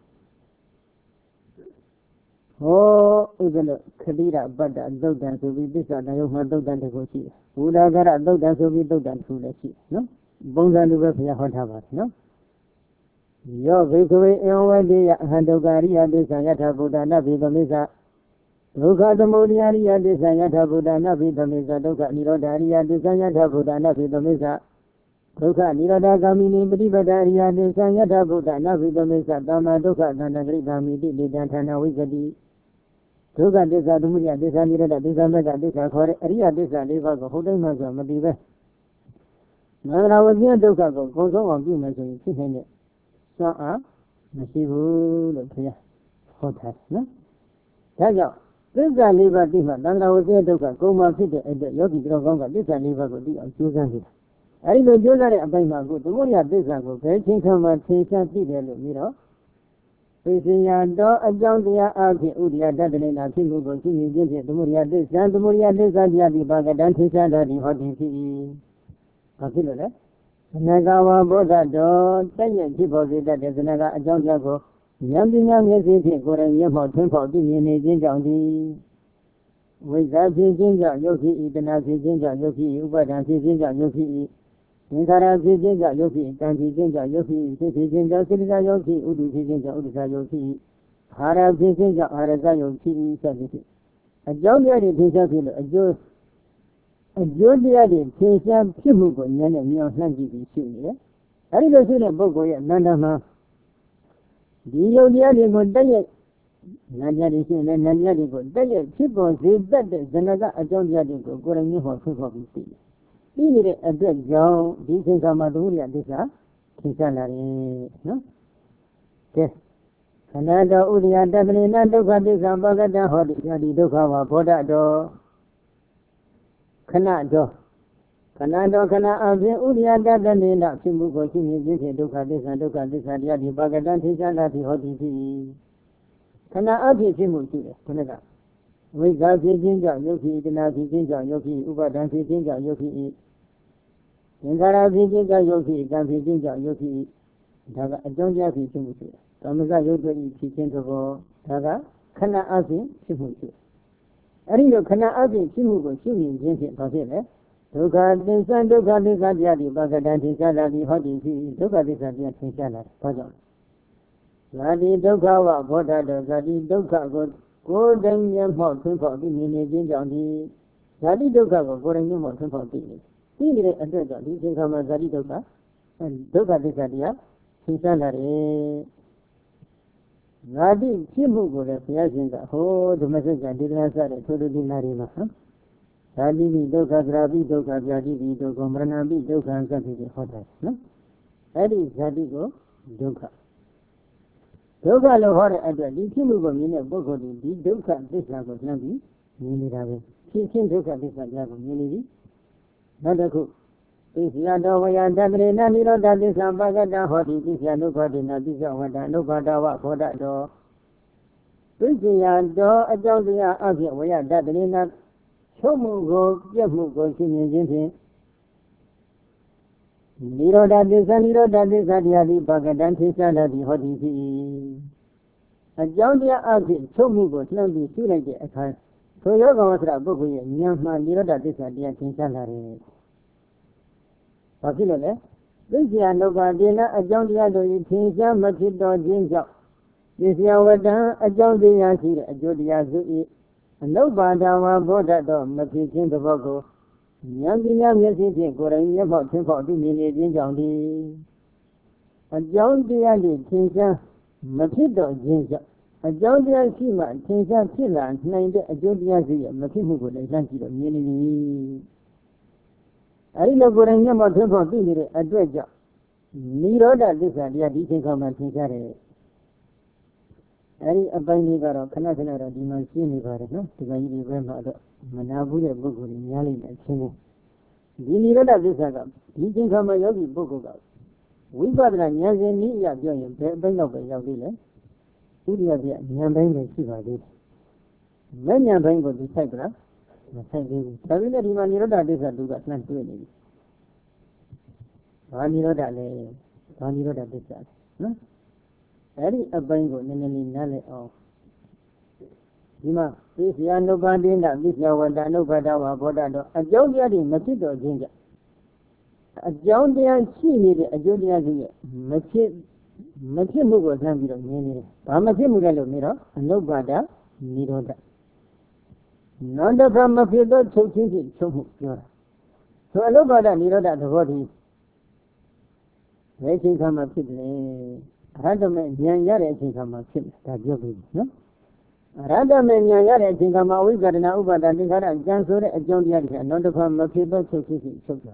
ဟောဥဒ္ဒလခတိရပတ္တသုတ်တံဆိုပြီးသစ္စာတရားမှာသုတ်တံတစ်ခုရှိတယ်ဘုရားကရသုတ်တံဆိုပြီးသုတ်တံတစ်ခုလည်းရှိတယ်နော်ပုံစံလိုပဲဘုရားဟောထားပါတယ်နော်ယောဘိကဝေအံဝတိယအဟံဒုက္ခရိယသစ္စာယထာဘုဒ္ဓနာဘိသမိစ္ဆဒုက္ခသမုဒယရိယသစ္စာယထာဘုဒ္ဓနာဘိသမိစ္ဆဒုက္ခនិရောဓရိယသစ္စာယထာဘုဒ္ဓနာဘိသမိစ္ဆဒုက္ခនិရောဓဂာမိနိပฏิပဒရိယသစ္စာယထာဘုဒ္ဓနာဘိသမိစ္ဆသမ္မာဒုက္ခသန္တဂရိဂာမိတိလေတံဌာနဝိကတိဒုက္ခသစ္စာသမုဒယသစ္စာនិရောဓသစ္စာမဂ္ဂသစ္စာခေါ်တဲ့အရိယသစ္စာ၄ပါးကိုဟုတ်တိုင်းမှဆိုမသိပဲမင်္ဂလာဝဇ္ဇဒုက္ခကိုကုန်ဆုံးအောင်ပြုမယ်ဆိုရင်ဖြစ်နေတဲ့စွမ်းအားမရှိဘူးလို့ဘုရားဟောထားတယ်နော်ဒါကြောင့်သစ္စာ၄ပါးသိမှသံဃာဝဇ္ဇဒုက္ခကုန်မှဖြစ်တဲ့အတွက်ယောဂီတော်ကောင်းကသစ္စာ၄ပါးကိုသိအောင်ကြိုးစားနေတာအဲဒီလိုကြိုးစားတဲ့အပိုင်းမှာကိုသမုဒယသစ္စာကိုဘယ်ချင်းခံမှသင်ရှားသိတယ်လို့ပြီးတော့ပိစိယတောအကြောင်းတရားအဖြစ်ဥဒယတတ္တနာဖြစ်မှုကိုသိမြင်ခြင်းဖြင့်သမုဒယသစ္စာတရားဒီပါကတံထင်ရှားတော်သည်ဟောသည်ဖြစ်၏ဘာဖြစ်လို့လဲသနကဝဘောဓတော်တက်ရဖြစ်ပေါ်စေတတ်တဲ့သနကအကြောင်းတရားကိုဉာဏ်ပညာမျက်စိဖြင့်ကိုယ်တိုင်မျက်မှောက်ထွန်းဖော်သိမြင်နေခြင်းကြောင့်သည်ဝိဇ္ဇာဖြစ်ခြင်းကြောင့်ယုတ်ဖြစ်၏တဏှာဖြစ်ခြင်းကြောင့်ယုတ်ဖြစ်၏ဥပါဒံဖြစ်ခြင်းကြောင့်ယုတ်ဖြစ်၏သင်္ခါရဖြစ်ခြင်းကြောင့်ယုတ်ဖြစ်၏ကံဖြစ်ခြင်းကြောင့်ယုတ်ဖြစ်၏ဖြစ်ခြင်းကြောင့်စိတ္တယုတ်ဖြစ်ဥဒုဖြစ်ခြင်းကြောင့်ဥဒ္ဒယုတ်ဖြစ်၏အာရဖြစ်ခြင်းကြောင့်အာရဇယုတ်ဖြစ်၏စသဖြင့်အကြောင်းတရားတွေထင်ရှားဖြစ်လို့အကျိုးတရားတွေထင်ရှားဖြစ်မှုကိုဉာဏ်နဲ့မြင်အောင်လှမ်းကြည့်ပြီးရှုနေတယ်အဲဒီလိုရှုတဲ့ပုဂ္ဂိုလ်ရဲ့နန္ဒမှာဒီယုတ်တရားတွေကိုတက်ရဲ့နန္တရားတွေရှိရင်နန္တရားတွေကိုတက်ရဲ့ဖြစ်ပေါ်စေတတ်တဲ့ဇနကအကြောင်းတရားတွေကိုကိုယ်တိုင်မြင်ဟောဆွဖော်ပြီးသိတယ်ပြီးနေတဲ့အတွက်ကြောင့်ဒီသင်္ခါရသမုဒယသစ္စာထင်ရှားလာတယ်နော်ကဲခန္ဓာတော်ဥဒယတတ္တိနာဒုက္ခသစ္စာပကတဟောတိဒီဒုက္ခဝါဘောဓတော်ခဏတော်ခဏအပြင်ဥဒယတတ္တိနာဖြစ်မှုကိုသိမြင်ခြင်းဖြင့်ဒုက္ခသစ္စာတရားဒီပါကတံထင်ရှားလာသည်ဟောသည်ဖြစ်၏ခဏအဖြစ်ဖြစ်မှုရှိတယ်ခဏကဝိဇ္ဇာဖြစ်ခြင်းကြောင့်ယုတ်ဖြစ်တဏှာဖြစ်ခြင်းကြောင့်ယုတ်ဖြစ်ဥပါဒံဖြစ်ခြင်းကြောင့်ယုတ်ဖြစ်သင်္ခါရဖြစ်ခြင်းကြောင့်ယုတ်ဖြစ်ကံဖြစ်ခြင်းကြောင့်ယုတ်ဖြစ် daga ajongya fi chimusu tamasa yodori chichin tobo daga khana asin chimusu ariyo khana asin chimugo shinin jinsin phasile dukha tinsan dukha tinsa jari bhagadan tinsa ladi hoti fi dukha tinsa tiya tinsa ladi bhajan ladi dukha wa bodha do ladi dukha ko danya mo thun pho ti ni ni jin jaung di ladi dukha ko danya mo thun pho ti ni ni atwat jaung di sin khama ladi dukha tinsa tiya tinsa ladi ladi chimugo le phaya sin ka ho dhamasakya didana sa de thodu dinari ma Sadi vi dukha gravi dukha vyadi vi dukha mrana vi dukha sati vi hota no edi sadi ko dukha dukha lo hore atwa di chimu ko mine pukkho di dukha thissa ko lan bi mine da be chin dukha thissa ja ko mine bi nadaku Tisya dovaya dagrena nirodha thissa bhagata hoti tisya dukha dina tisya vada nubhata va khoda do Tisya do ajaung tiya aphit vaya dagrenaချုပ်မှုကိုပြတ်မှုကိုရှင်းမြင်ခြင်းဖြင့်နိရောဓသစ္စာတရားသည်ဘာကတံသိစ္စာသည်ဟောသည်ဖြစ်၏အကြောင်းတရားအဖြစ်ချုပ်မှုကိုနှံ့ပြီးရှုလိုက်တဲ့အခါဆိုယောဂဝဆရာပုဂ္ဂိုလ်ရဲ့ဉာဏ်မှနိရောဓသစ္စာတရားသင်္ချလာတယ်။ဘာဖြစ်လို့လဲ။သစ္စာနုပါဒေနအကြောင်းတရားတို့၏သင်္ချမဖြစ်တော်ခြင်းကြောင့်သစ္စာဝတ္တံအကြောင်းတရားရှိတဲ့အကျိုးတရားစု၏အနုပါဒဝါဘောဓတော်မဖြစ်ခြင်းသဘောကိုဉာဏ်ပညာမျက်စိဖြင့်ကိုယ်တိုင်မျက်မှောက်သင်္ဖောက်သိမြင်နေခြင်းကြောင့်ဒီအကြောင်းတရားတွေသင်္ချာမဖြစ်တော့ခြင်းကြောင့်အကြောင်းတရားရှိမှသင်္ချာဖြစ်လာနိုင်တဲ့အကျိုးတရားစီရဲ့မဖြစ်မှုကိုလည်းလှမ်းကြည့်တော့မြင်နေပြီအဲဒီလိုကိုယ်တိုင်မျက်မှောက်သင်္ဖောက်သိနေတဲ့အတွက်ကြောင့်နိရောဓသစ္စာတရားဒီချိန်ခါမှသင်္ချာတယ်အဲဒီအပိုင်းလေးကတော့ခဏခဏတော့ဒီမှာရှင်းနေပါတယ်နော်ဒီကကြီးဒီဘက်မှာတော့မနာဘူးတဲ့ပုဂ္ဂိုလ်ကြီးများလိမ့်မယ်ရှင်းတယ်ဒီနိရောဓသစ္စာကဒီသင်္ခါမယောဂီပုဂ္ဂိုလ်ကဝိပဿနာဉာဏ်စဉ်နည်းအရပြောရင်ဘယ်အပိုင်းတော့ပဲရောက်သေးလဲဥဒိယပြဉာဏ်ပိုင်းပဲရှိပါသေးတယ်မဲ့ဉာဏ်ပိုင်းကိုသူဆိုင်ကြလားမဆိုင်သေးဘူးဒါပေမဲ့ဒီမှာနိရောဓသစ္စာသူကနှံ့တွေ့နေပြီဘာနိရောဓလဲဘာနိရောဓသစ္စာနော်အဲ့ဒီအပိုင်းကိုနည်းနည်းလေးနားလည်အောင်ဒီမှာသစ္စာနုပါတိနသစ္စာဝတ္တနုပါဒဝါဘောဓတော်အကြောင်းတရားတွေမဖြစ်တော့ခြင်းကြောင့်အကြောင်းတရားရှိနေတဲ့အကျိုးတရားတွေမဖြစ်မှုကိုသမ်းပြီးတော့မြင်နေတယ်။ဘာမဖြစ်မှုလဲလို့နေတော့အနုပါဒနိရောဓနောတဖမဖြစ်တော့ချုပ်ချင်းဖြင့်ချုပ်မှုပြောတာ။ဆိုအနုပါဒနိရောဓသဘောတည်းဘယ်ချိန်ခါမှဖြစ်တယ်အရဟတမေဉာဏ်ရတဲ့အချိန်ခါမှာဖြစ်တယ်ဒါပြောပြီးနော်အရဟတမေဉာဏ်ရတဲ့အချိန်ခါမှာဝိပဿနာဥပါဒသင်္ခါရဉာဏ်ဆိုတဲ့အကြောင်းတရားတွေအနောတဖမဖြစ်တော့ချုပ်ချင်းဖြင့်ချုပ်တာ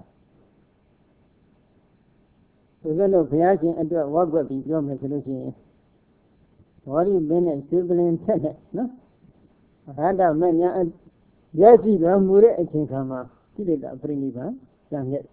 ဒီလိုဘုရားရှင်အတွက်ဝါကွက်ပြီးပြောမယ်ဆိုလို့ရှိရင်ဘောရီမင်းနဲ့ရွှေပလင်ထက်နဲ့နော်အရဟတမေဉာဏ်ရရှိတော်မူတဲ့အချိန်ခါမှာကိလေသာပြိနိဗ္ဗာန်စံခဲ့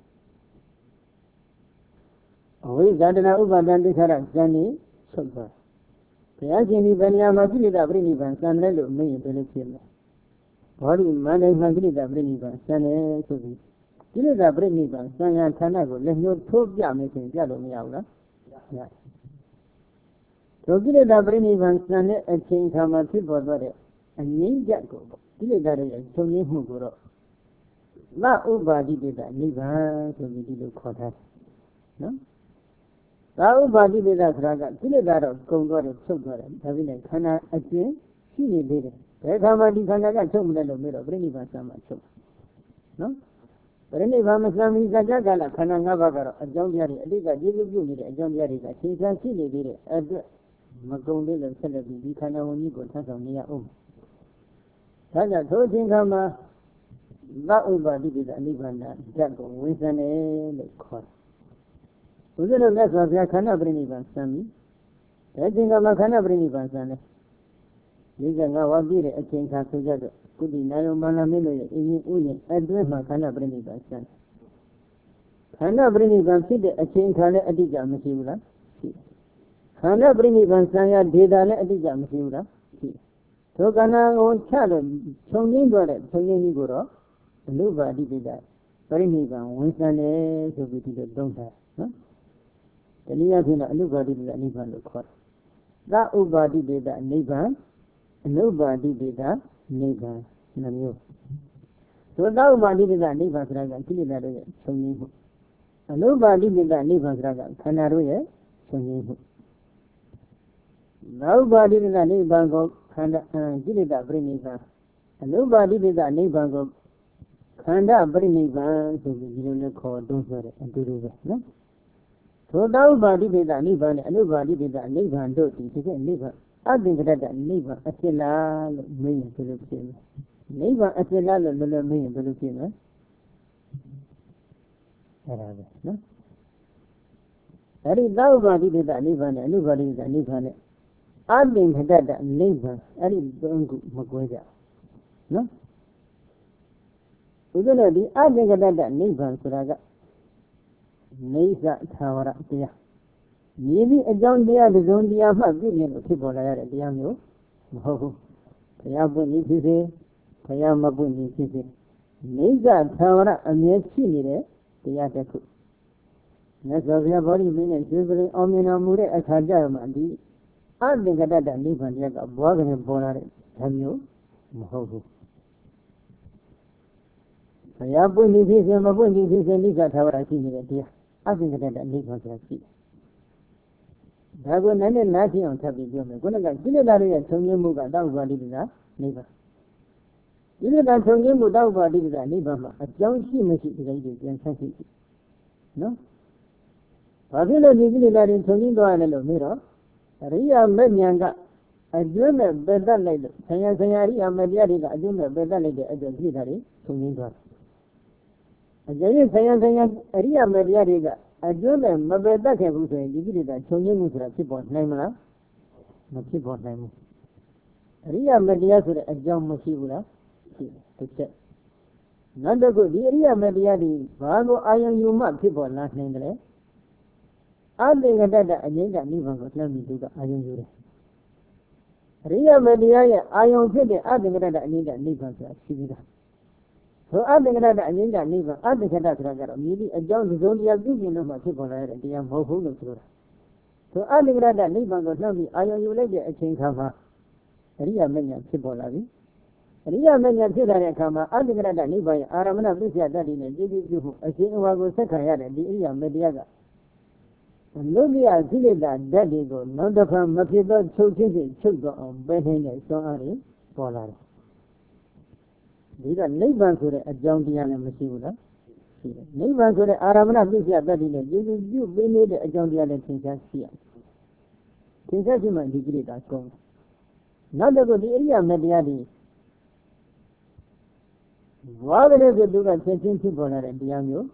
အဝိဇ္ဇာတနာဥပါဒံတိခါရဇန်နေချုပ်သွားဘုရားရှင်ဒီဗဏ္ဍာမှာကိလေသာပြိနိဗ္ဗာန်စံတယ်လို့မင်းရင်ဘယ်လိုဖြစ်လဲဘောရီမန္တန်မှာကိလေသာပြိနိဗ္ဗာန်စံတယ်ဆိုပြီးကိလေသာပြိနိဗ္ဗာန်စံရဌာနကိုလက်ညှိုးထိုးပြမယ်ဆိုရင်ပြလို့မရဘူးလားရတယ်ဒုကိလေသာပြိနိဗ္ဗာန်စံတဲ့အချိန်ခါမှာဖြစ်ပေါ်သွားတဲ့အငြိမ့်ချက်ကိုကိလေသာတွေချုပ်ငြိမ်းမှုကိုတော့လဥပါတိတေတနိဗ္ဗာန်ဆိုပြီးဒီလိုခေါ်ထားတယ်နော်သာဥပါတိတေတဆိုတာကကိလေသာတော့ကုန်သွားတယ်ချုပ်သွားတယ်ဒါပေမဲ့ခန္ဓာအကျဉ်းရှိနေသေးတယ်ဘယ်ခါမှဒီခန္ဓာကချုပ်မလဲလို့မေးတော့ပြိနိဗ္ဗာန်စံမှာချုပ်နော်ပြိနိဗ္ဗာန်မစံမီစัจ java ကခန္ဓာ၅ပါးကတော့အကြောင်းတရားတွေအတိတ်ကကျေစုပြုနေတဲ့အကြောင်းတရားတွေကသင်္ချာရှိနေသေးတဲ့အတွက်မကုန်သေးလို့ဆက်လက်ပြီးဒီခန္ဓာဝင်ကြီးကိုထပ်ဆောင်နေရအောင်ဒါကြောင့်ထိုအချိန်ခါမှာသဥပါတိတေတအနိဗ္ဗာန်ဓာတ်ကိုဝင်စံတယ်လို့ခေါ်တယ်ဘုရားတို့မြတ်စွာဘုရားခန္ဓာပြိနိဗ္ဗာန်စံပြီဒါအချိန်ကမှခန္ဓာပြိနိဗ္ဗာန်စံတယ်45ဝါပြည့်တဲ့အချိန်ခါဆိုကြတော့ကုသီနာယမန္လမင်းတို့ရဲ့အင်းကြီးဥယျာဉ်အတွင်းမှာခန္ဓာပြိနိဗ္ဗာန်စံတယ်ခန္ဓာပြိနိဗ္ဗာန်ဖြစ်တဲ့အချိန်ခါလည်းအတိအကျမရှိဘူးလားရှိတယ်ခန္ဓာပြိနိဗ္ဗာန်စံရဒေတာလည်းအတိအကျမရှိဘူးလားရှိတယ်ဒုက္ခနာကိုချလို့ခြုံငင်းသွားတဲ့ခြုံငင်းကြီးကိုတော့အနုပါတိတေတပြိနိဗ္ဗာန်ဝင်စံတယ်ဆိုပြီးဒီလိုသုံးထားနော် Teniya Pina Anubadi the Niban Lukot. That Ubadi did that Niban, nobody did that Niban. So that Ubadi did that Niban Dragon, Kili, so you. Nobody did that Niban Dragon, Canaru, so you. Nobody did that Niban go, Kili that bring Niban. Nobody did that Niban go. Kanda bring Niban, so you call those and do it. So nobody did that Niban, and nobody did that Niban, do it to get Niban. I think that Niban, a Silla, me to look in. Niban, a Silla, me to look in. That is nobody did that Niban, and nobody did that Niban. I think that Niban, and it's going to Maguaya. No? We're going to be, I think that Niban, so I got. Nisa Tawara there. Maybe a John Deere, the John Deere, my billion of people are at the Yamu. Oh, Payabuni Pizzi, Payamabuni Pizzi. Nisa Tawara, and yes, she needed the Yataku. That's why we are body being a silver omina mure at Hajamandi. I think that Niban Yaga, Bogan and Bonare, Samuel. Moho. Payabuni Pizzi, Mabuni Pizzi, Nisa Tawara, she needed there. I think that Niban can see. Dago Nane Nati on Tabi Jome, Gunaga, Gilari and Tonyamuga, Dawbadi, neighbor. You know that Tonyamu Dawbadi, neighbor, a John She message lady and Santi. No? Pavila Gilari and Tonyago and Lomiro, Ria Medianga, a German better lady, Sayari and Mediariga, a German better lady at the Gilari, Tonyago. A Jayan Sayan, Ria Mediariga. I do them, my bed that can say, you did that, so you move to a keyboard name, no keyboard name. Ria Media to a John Mosivula, to check. Not the good, Ria Media, Vago Iron you must keyboard last name. I think that I did that even got let me do the iron you. Ria Media, Iron City, I think that I need that Niban to achieve. So I think that I need that Niban, I think that I got immediately a John Zonia Dugan of my people at the young Hogan. So I think that Niban got let me, I owe you later a king cover. Ria Mania Tipolavi. Ria Mania Tila Kama, I think that Niban, Aramana Lucia Daddy, and you, a king who was second at the Ria Mediaga. And Lugia did that Daddy go, not the from Mapiba, choking, choke on betting and so on, Polar. These are neighbors to a John Diana Machine. Neighbors to the Aramana Lucia Daddy, you made a John Diana Tinkas here. Tinkasima degree that come. Not the good area Mediadi. What is the do that sentence people are at the young?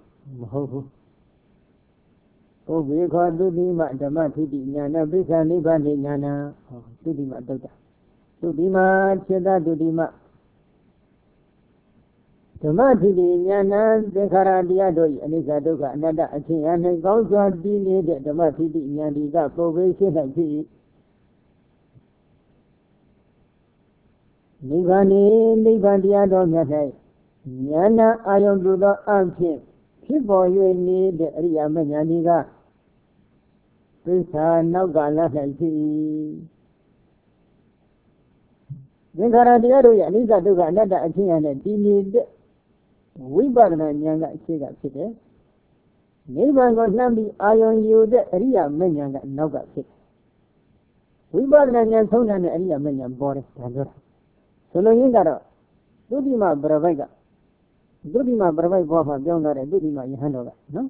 Oh, we call Dudima, the Matidi, Yana, Brisa, Nibani, Yana, Dudima, Dota. Dudima, Cheda, Dudima. The Matidi, Yana, the Karadiado, and Isadoka, another, and goes on being the Matidi, Yaniga, probation and tea. Nibani, Yana, Yana, I don't do the answer. People you need the Ria Maniga. Prisa no gala healthy. The Garadiado, and Isadoka, another, and he need. We burn a younger cigar city. Neighbor was namely iron you the Ria Manyanga Noga city. We burn a young son and Ria Manyan Boris. So no Yingara. Dudima Bravega. Dudima Bravai Baba, Jonah, and Dudima Yahanoga, no?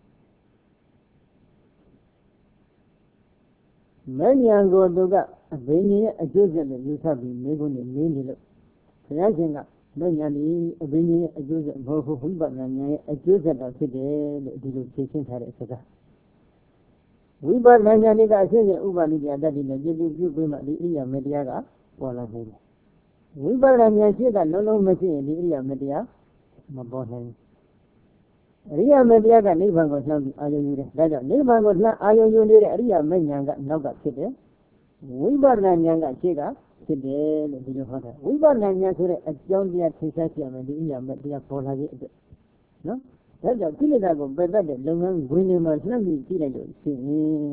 Manyango Duga, a Venia, a Joseph, you have been making a meaning. Saying up. Banyani, a Bini, a Joseph, but a Joseph of the location had a we bought Nanyaniga, I say, Ubaniga, that in the Jibu, the Mediaga, Pola. We bought Nanyasiga, no machine in the Ria Media, Mabohan. Ria Mediaga, Nivan was not Ayun, Nivan was not Ayun, Ria Manyanga, Noga City. We bought Nanyanga Chiga. Today, we were Nanya to a John Deere Tinsatium and the India Media Pola. No? ဒါကြောင့်ကိလေသာကိုပယ်တတ်တဲ့လုပ်ငန်းဝင်နေမှာလှမ်းပြီးကြည့်လိုက်လို့ရှိရင်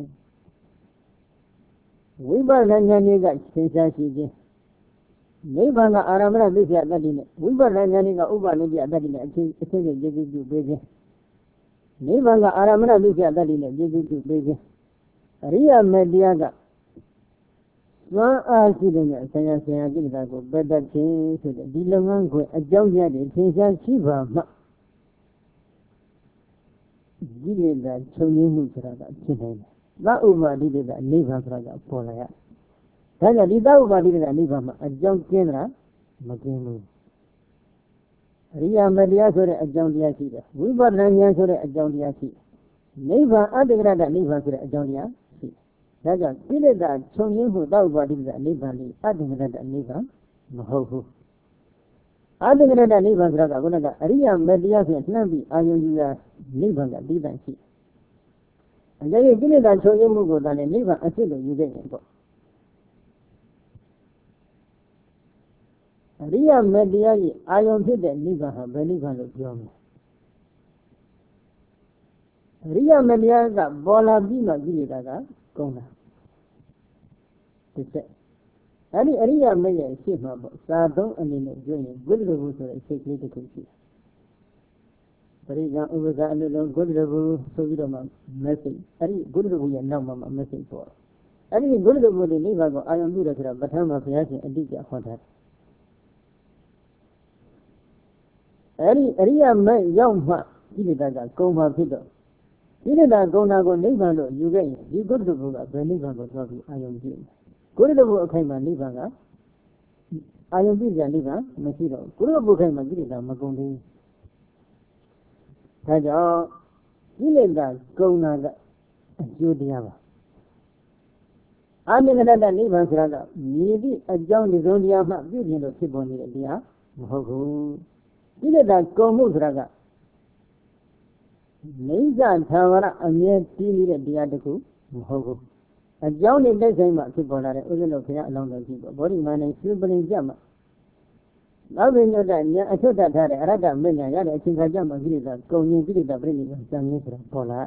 ဝိပဿနာဉာဏ်ကြီးကသင်္ချာရှိခြင်းနိဗ္ဗာန်ကအာရမဏသစ္စာတတ္တိနဲ့ဝိပဿနာဉာဏ်ကြီးကဥပါလိပြတတ္တိနဲ့အချင်းချင်းကျေစုပြုပေးခြင်းနိဗ္ဗာန်ကအာရမဏသစ္စာတတ္တိနဲ့ကျေစုပြုပေးခြင်းအရိယာမေတ္တရားကသွမ်းအားရှိတဲ့ဆရာဆရာကိလေသာကိုပယ်တတ်ခြင်းဆိုတဲ့ဒီလုပ်ငန်းကိုအကြောင်းပြတဲ့သင်္ချာရှိပါမှဒီလေသာချုပ်ရင်းမှုဆိုတာကဖြစ်နိုင်တယ်။သဥပ္ပါဒိတကနိဗ္ဗာန်ဆိုတာကပေါ်လာရ။ဒါကြောင့်ဒီသဥပ္ပါဒိတကနိဗ္ဗာန်မှာအကြောင်းကျင်းတာမကျင်းဘူး။အရိယာမတရားဆိုတဲ့အကြောင်းတရားရှိတယ်။ဝိပဿနာဉာဏ်ဆိုတဲ့အကြောင်းတရားရှိတယ်။နိဗ္ဗာန်အတ္တကရတနိဗ္ဗာန်ဆိုတဲ့အကြောင်းတရားရှိတယ်။ဒါကြောင့်ကိလေသာချုပ်ရင်းမှုသဥပ္ပါဒိတကနိဗ္ဗာန်လေးအတ္တကရတနိဗ္ဗာန်မဟုတ်ဘူး။အတ္တကရတနိဗ္ဗာန်ဆိုတာကခုနကအရိယာမတရားဆိုရင်နှမ်းပြီးအာယုံယူရာနိဗ္ဗာန်ကပြီးတိုင်းရှိအကြိမ်ကိလေသာချုပ်ရင်းမှုကိုတည်းနိဗ္ဗာန်အစစ်လို့ယူခဲ့ရင်ပေါ့အရိယာမေတ္တရားကြီးအာယုံဖြစ်တဲ့နိဗ္ဗာန်ဟာဘယ်နိဗ္ဗာန်လို့ပြောမလဲအရိယာမေတ္တရားကပေါ်လာပြီးမှကိလေသာကကုန်တာတစ်ချက်အဲ့ဒီအရိယာမေတ္ရဲ့ရှေ့မှာပေါ့စာသုံးအနေနဲ့ပြောရင်ဘုဒ္ဓဘုဆိုတဲ့အစိတ်ကလေးတစ်ခုရှိတယ်ပရိက္ခဥပ္ပဇာအလုံးဂုဏ်တဘူဆိုပြီးတော့မှ message အဲ့ဒီဂုဏ်တဘူရဲ့နောက်မှာ message ပေါ်တယ်အဲ့ဒီဂုဏ်တဘူလေးနိဗ္ဗာန်ကိုအာရုံပြုတယ်ဆိုတာပဋ္ဌာန်းမှာဘုရားရှင်အတိအကျဟောထားတယ်အဲ့ဒီအရိယာမရောက်မှကိလေသာကကုန်မှာဖြစ်တော့ကိလေသာကုန်တာကိုနိဗ္ဗာန်လို့ယူခဲ့ရင်ဒီဂုဏ်တဘူကဘယ်နိဗ္ဗာန်ကိုသွားပြီးအာရုံပြုဂုဏ်တဘူအခိုင်မှာနိဗ္ဗာန်ကအာရုံပြုကြနိဗ္ဗာန်မရှိတော့ဂုဏ်တဘူခိုင်မှာကိလေသာမကုန်သေးဒါကြောင့်ကိလေသာကုန်တာကအကျိုးတရားပါအာနိကတတနိဗ္ဗာန်ဆိုတာကမြည်သည့်အကြောင်းဒီဆုံးတရားမှပြုပြင်လို့ဖြစ်ပေါ်နေတဲ့တရားမဟုတ်ဘူးကိလေသာကုန်မှုဆိုတာကနိစ္စသာဝရအမြဲတည်နေတဲ့တရားတစ်ခုမဟုတ်ဘူးအကြောင်းနဲ့တိုက်ဆိုင်မှဖြစ်ပေါ်လာတဲ့ဥစ္စလို့ဘုရားအလောင်းတော်ကြီးပေါ့ဗောဓိမာနရှင်ပလင်ကြမှာနောက်ပြီးတော့ညာအထွတ်တထားတဲ့အရတ္တမဉ္ဇဏ်ရတဲ့အချိန်ခါကျမှကိလေသာကုန်ရင်ကိလေသာပြိဋိဘံစံရင်းဆိုတာပေါ်လာ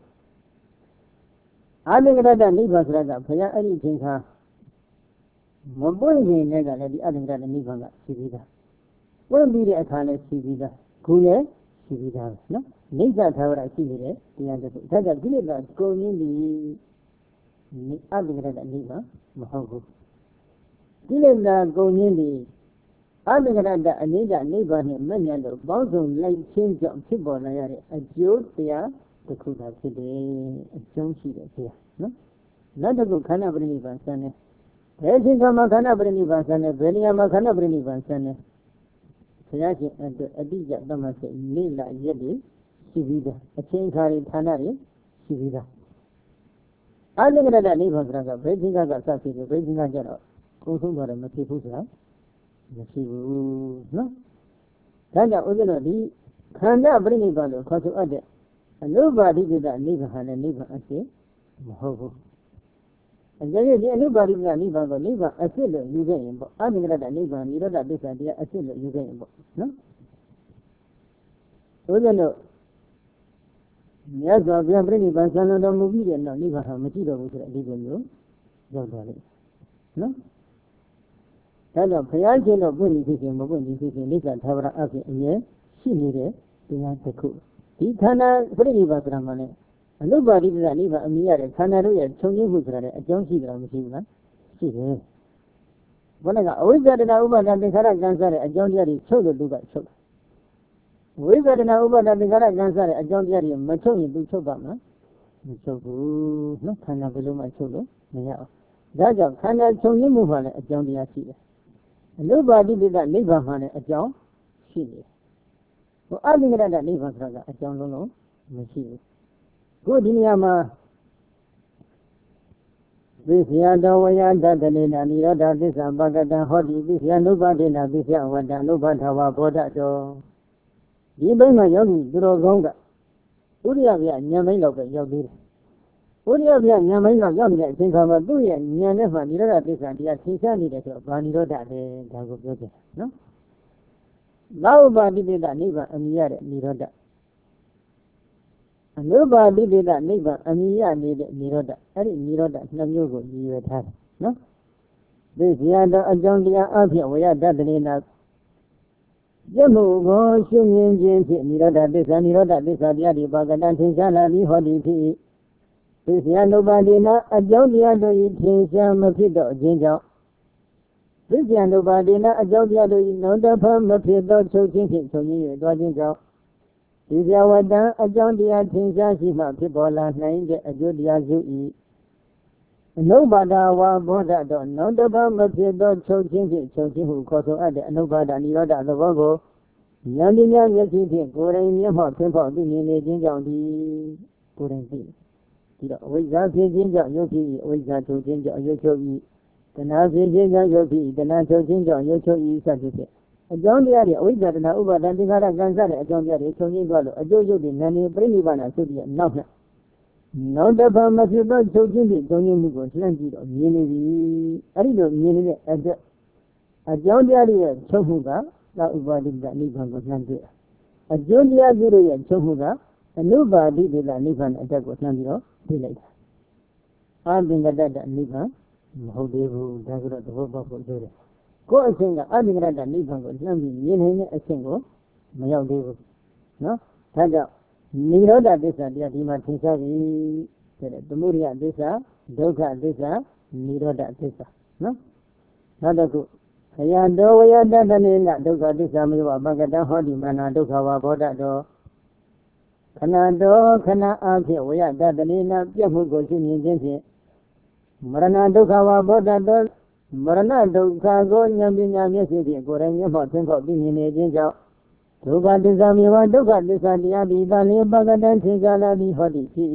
အာသင်္ကရတနိဗ္ဗာန်ဆိုတာကဘုရားအဲ့ဒီအချိန်ခါမပွင့်ခင်နဲ့ကလည်းဒီအာသင်္ကရတနိဗ္ဗာန်ကရှိပြီးသားပွင့်ပြီးတဲ့အခါလည်းရှိပြီးသားခုလည်းရှိပြီးသားနော်နိစ္စသာဝရရှိနေတဲ့တရားတစ်ခုဒါကြောင့်ကိလေသာကုန်ရင်းဒီအာသင်္ကရတနိဗ္ဗာန်မဟုတ်ဘူးကိလေသာကုန်ရင်းဒီအာသင်္ကရတအနိစ္စနိဗ္ဗာန်နဲ့မညံ့လို့ပေါင်းစုံလိုက်ချင်းကြောင့်ဖြစ်ပေါ်လာရတဲ့အကျိုးတရားတစ်ခုသာဖြစ်တယ်အကျုံးရှိတဲ့တရားနော်နောက်တစ်ခုခန္ဓာပရိနိဗ္ဗာန်ဆန်းတယ်ဘယ်အချိန်မှခန္ဓာပရိနိဗ္ဗာန်ဆန်းတယ်ဘယ်နေရာမှာခန္ဓာပရိနိဗ္ဗာန်ဆန်းတယ်ဘုရားရှင်အတွက်အတိအကျသတ်မှတ်တဲ့နေ့လရက်တွေရှိပြီးသားအချိန်ခါတွေဌာနတွေရှိပြီးသားအာသင်္ကရတနိဗ္ဗာန်ဆိုတာကဘယ်ချိန်ကစဖြစ်တယ်ဘယ်ချိန်ကကျတော့ကုန်ဆုံးသွားတယ်မဖြစ်ဘူးဆိုတာမရှိဘူးနော်ဒါကြောင့်ဥစ္စာတို့ဒီခန္ဓာပရိနိဗ္ဗာန်လို့ခေါ်ဆိုအပ်တဲ့အနုပါဒိတနိဗ္ဗာန်နဲ့နိဗ္ဗာန်အစစ်မဟုတ်ဘူးအကျဉ်းဒီအနုပါဒိတနိဗ္ဗာန်ကိုနိဗ္ဗာန်အစစ်လို့ယူခဲ့ရင်ပေါ့အာသင်္ကရတနိဗ္ဗာန်နိရောဓသစ္စာတရားအစစ်လို့ယူခဲ့ရင်ပေါ့နော်ဥစ္စာတို့မြတ်စွာဘုရားပြိဋိဘံဆံတော်မူပြီးတဲ့နောက်နိဗ္ဗာန်ဟာမရှိတော့ဘူးဆိုတဲ့အဓိပ္ပာယ်မျိုးရောက်သွားလိမ့်နော်ဒါကြောင့်ဘုရားရှင်တော်ပွင့်ပြီးဖြစ်ခြင်းမပွင့်ပြီးဖြစ်ခြင်းနိစ္စသာဝရအဖြစ်အမြဲရှိနေတဲ့တရားတစ်ခုဒီခန္ဓာပြိဋိဘံဆိုတာမှလည်းအနုပါဒိတနိဗ္ဗာန်အမြင်ရတဲ့ခန္ဓာတို့ရဲ့ခြုံငင်းမှုဆိုတာလည်းအကြောင်းရှိတယ်မရှိဘူးလားရှိတယ်ဘုရားကအဝိဇ္ဇာတနာဥပါဒသင်္ခါရကံစားတဲ့အကြောင်းတရားတွေချုပ်လို့သူကချုပ်ဝိဇ္ဇာတနာဥပါဒသင်္ခါရကံစားတဲ့အကြောင်းတရားတွေမချုပ်ရင်သူချုပ်ပါမလားမချုပ်ဘူးနော်ခန္ဓာဘယ်လိုမှချုပ်လို့မရအောင်ဒါကြောင့်ခန္ဓာခြုံငင်းမှုမှလည်းအကြောင်းတရားရှိတယ်အနုပါဒိတနိဗ္ဗာန်မှလည်းအကြောင်းရှိတယ်ဟိုအသင်္ကရတနိဗ္ဗာန်ဆိုတာကအကြောင်းလုံးမရှိဘူးခုဒီနေရာမှာသစ္စာတော်ဝယတတနေနာနိရောဓသစ္စာပကတံဟောတိသစ္စာနုပါဒေနာသစ္စာဝတ္တနုပါထဝဘောဓတောဒီဘက်မှာယောဂီသူတော်ကောင်းကဥရိယဗျာဉာဏ်ပိုင်းလောက်ပဲရောက်သေးတယ်ဥရိယဗျာဉာဏ်ပိုင်းလောက်ရောက်နေတဲ့အချိန်ခါမှာသူ့ရဲ့ဉာဏ်နဲ့မှနိရောဓသစ္စာတရားသင်္ချာနေတယ်ဆိုတော့ဗာနိရောဓလေဒါကိုပြောကြတယ်နော်လောဘတိတ္တနိဗ္ဗာန်အမြင်ရတဲ့နိရောဓအနုပါတိတိတနိဗ္ဗာန်အမြင်ရနေတဲ့နိရောဓအဲ့ဒီနိရောဓနှစ်မျိုးကိုရည်ရွယ်ထားတယ်နော်သိစရာတော့အကြောင်းတရားအဖြစ်ဝေယတတရေနာပြမှုကိုရှုမြင်ခြင်းဖြင့်နိရောဓသစ္စာနိရောဓသစ္စာတရားဒီပါကတံထင်ရှားလာပြီးဟောဒီဖြစ်သိစရာနုပါတိနာအကြောင်းတရားတို့ဤထင်ရှားမဖြစ်တော့ခြင်းကြောင့်သိစရာနုပါတိနာအကြောင်းတရားတို့ဤနောတဖမဖြစ်သောချုပ်ခြင်းဖြင့်ချုပ်ရည်သွားခြင်းကြောင့်ဒီဇဝတံအကြောင်းတရားထင်ရှားရှိမှဖြစ်ပေါ်လာနိုင်တဲ့အကျိုးတရားစုဤအနုပါဒဝါဘောဓတော့နောတဖမဖြစ်သောချုပ်ခြင်းဖြင့်ချုပ်ခြင်းဟုခေါ်ဆိုအပ်တဲ့အနုပါဒနိရောဓသဘောကိုဉာဏ်ပညာမျက်စိဖြင့်ကိုယ်တိုင်မျက်မှောက်ဆင်းဖောက်သိမြင်နေခြင်းကြောင့်ဒီကိုယ်တိုင်သိဒီတော့အဝိဇ္ဇာဖြစ်ခြင်းကြောင့်ယုတ်ဖြစ်၏အဝိဇ္ဇာချုပ်ခြင်းကြောင့်ယုတ်ချုပ်၏တဏှာဖြစ်ခြင်းကြောင့်ယုတ်ဖြစ်၏တဏှာချုပ်ခြင်းကြောင့်ယုတ်ချုပ်၏စသဖြင့်အကြောင်းတရားတွေအဝိဇ္ဇာတဏှာဥပါဒံသင်္ခါရကံစတဲ့အကြောင်းတရားတွေချုပ်ငြိမ်းသွားလို့အကျိုးရုပ်တွေနာနေပြိဋိဘာနာသုတိရဲ့နောက်နဲ့နောက်တစ်ပတ်မဖြစ်သောချုပ်ခြင်းဖြင့်ချုပ်ငြိမ်းမှုကိုလှမ်းကြည့်တော့မြင်နေပြီအဲ့ဒီလိုမြင်နေတဲ့အတွက်အကြောင်းတရားတွေရဲ့ချုပ်မှုကသာဥပါဒိတနိဗ္ဗာန်ကိုလှမ်းတွေ့အကျိုးတရားတွေရဲ့ချုပ်မှုကအနုပါဒိတနိဗ္ဗာန်အတက်ကိုလှမ်းပြီးတော့သိလိုက်တာအာသင်္ကတတနိဗ္ဗာန်မဟုတ်သေးဘူးဒါဆိုတော့သဘောပေါက်ဖို့လိုတယ်ကိုယ်အချင်းကအသင်္ကတနိဗ္ဗာန်ကိုလှမ်းပြီးမြင်နေတဲ့အချင်းကိုမရောက်သေးဘူးနော်ဒါကြောင့်နိရောဓသစ္စာတရားဒီမှာသင်္ချာပြီတဲ့သမုဒိယသစ္စာဒုက္ခသစ္စာနိရောဓသစ္စာနော်နောက်တစ်ခုခယတောဝယတတနေနဒုက္ခသစ္စာမျိုးပါပကတံဟောတိမနာဒုက္ခဝါဘောဓတောခဏတော်ခဏအဖြစ်ဝယတတနေနပြတ်မှုကိုရှင်းမြင်ခြင်းဖြင့်မရဏဒုက္ခဝါဘောဓတောမရဏဒုက္ခကိုဉာဏ်ပညာမျက်စိဖြင့်ကိုယ်တိုင်မျက်မှောက်သင်္ခောက်သိမြင်နေခြင်းကြောင့်ဒုက္ခသစ္စာမျိုးပါဒုက္ခသစ္စာတရားဒီတန်လျပကတံသင်္ကာလာသည်ဟောတိဖြစ်၏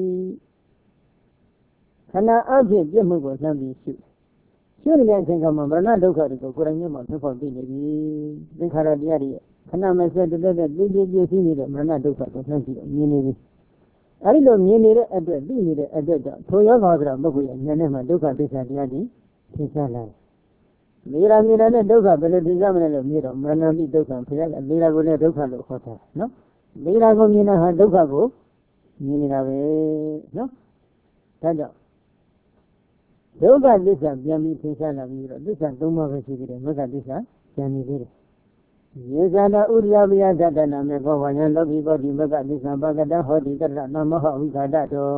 ခဏအဖြစ်ပြတ်မှုကိုလှမ်းပြီးရှုနေတဲ့အချိန်ကမှမရဏဒုက္ခတွေကိုကိုယ်တိုင်မျက်မှောက်သင်္ခောက်သိနေပြီသင်္ခါရတရားတွေခဏမဆက်တဲ့သိသိပြည့်စည်နေတဲ့မရဏဒုက္ခကိုလှမ်းပြီးမြင်နေပြီအဲဒီလိုမြင်နေတဲ့အတွက်သိနေတဲ့အတွက်ကြောင့်ထိုယောဂါဆိုတာပုဂ္ဂိုလ်ရဲ့ဉာဏ်နဲ့မှဒုက္ခသစ္စာတရားတွေသင်္ချလာတယ်လေရာမြင်တဲ့ဒုက္ခဘယ်လိုသိကြမလဲလို့မြင်တော့မရဏပိဒုက္ခဘုရားကလေရာကိုလည်းဒုက္ခလို့ခေါ်တာနော်လေရာကိုမြင်တာဟာဒုက္ခကိုမြင်နေတာပဲနော်ဒါကြောင့်ဒုက္ခသစ္စာပြန်ပြီးသင်္ချလာပြီးတော့သစ္စာ၃ပါးပဲရှိသေးတယ်မဂ္ဂသစ္စာပြန်နေသေးတယ်ယေဇာနာဥရိယပယတတနာမေဘောဝဉ္ဇလောကိဘောဓိမဂ္ဂသစ္စာပကတံဟောတိတတနမောဟဝိခာတတော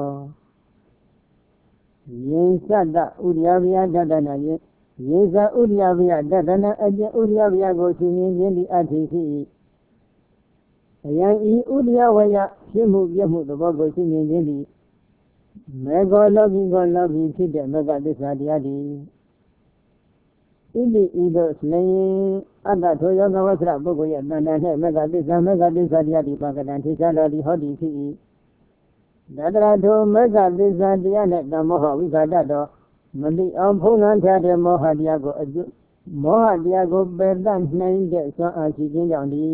ယေသတ္တဥရိယပယတတနာယေဇာဥရိယပယတတနာအကျဉ်ဥရိယပယကိုရှင်မြင်ခြင်းဒီအထိရှိ၏အယံဤဥရိယဝယဖြစ်မှုပြမှုသဘောကိုရှင်မြင်ခြင်းဒီမေဃလောကိကောလောကိဖြစ်တဲ့မဂ္ဂသစ္စာတရားဒီဣတိဤသို့လျင်အတ္တထိုယောဂဝဆရပုဂ္ဂိုလ်ရဲ့တဏ္ဍာနှင့်မဂ္ဂသစ္စာတရားဒီပါကတံထိရှားတော်သည်ဟောဒီဖြစ်၏တတရာထိုမဂ္ဂသစ္စာတရားနှင့်တမောဟဝိခာတတော်မသိအောင်ဖုံးလွှမ်းထားတဲ့မောဟတရားကိုမောဟတရားကိုပယ်တတ်နိုင်တဲ့စွမ်းအားရှိခြင်းကြောင့်ဒီ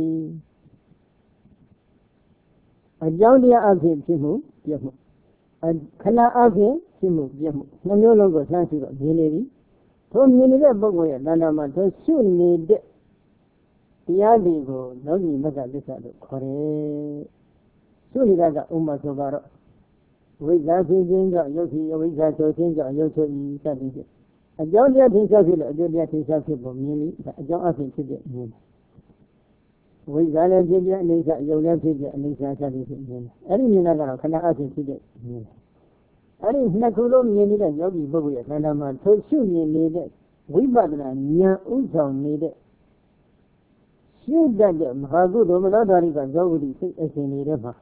အကြောင်းတရားအဖြစ်ဖြစ်မှုပြမှုခဏအဖြစ်ဖြစ်မှုပြမှုနှမျိုးလုံးကိုဆန်းစစ်တော့မြင်နေပြီထိုမြင်နေတဲ့ပုဂ္ဂိုလ်ရဲ့တဏ္ဍာမှာထိုရှုနေတဲ့တရားတွေကိုလောကီမဂ္ဂသစ္စာလို့ခေါ်တယ်ရှုနေတာကဥပမာဆိုတော့ဝိဇ္ဇာဖြစ်ခြင်းကြောင့်ယုတ်ဖြစ်ဝိဇ္ဇာဆိုခြင်းကြောင့်ယုတ်ချုပ်ဤစသည်ဖြင့်အကြောင်းတရားထင်ရှားဖြစ်လို့အကျိုးတရားထင်ရှားဖြစ်ဖို့မြင်ပြီးအကြောင်းအဖြစ်ဖြစ်တဲ့မြင်ဝိဇ္ဇာလည်းဖြစ်တဲ့အိဋ္ဌယုတ်လည်းဖြစ်တဲ့အိဋ္ဌစသည်ဖြင့်မြင်အဲ့ဒီမြင်တာကတော့ခဏအဖြစ်ဖြစ်တဲ့မြင်အဲ့ဒီနှစ်ခုလုံးမြင်နေတဲ့ယောဂီပုဂ္ဂိုလ်ရဲ့ခန္ဓာမှာထိုရှုမြင်နေတဲ့ဝိပဿနာဉာဏ်ဥဆောင်နေတဲ့ရှုတတ်တဲ့မဟာကုသိုလ်မနောဓာရိကယောဂီစိတ်အစဉ်နေတဲ့မှာ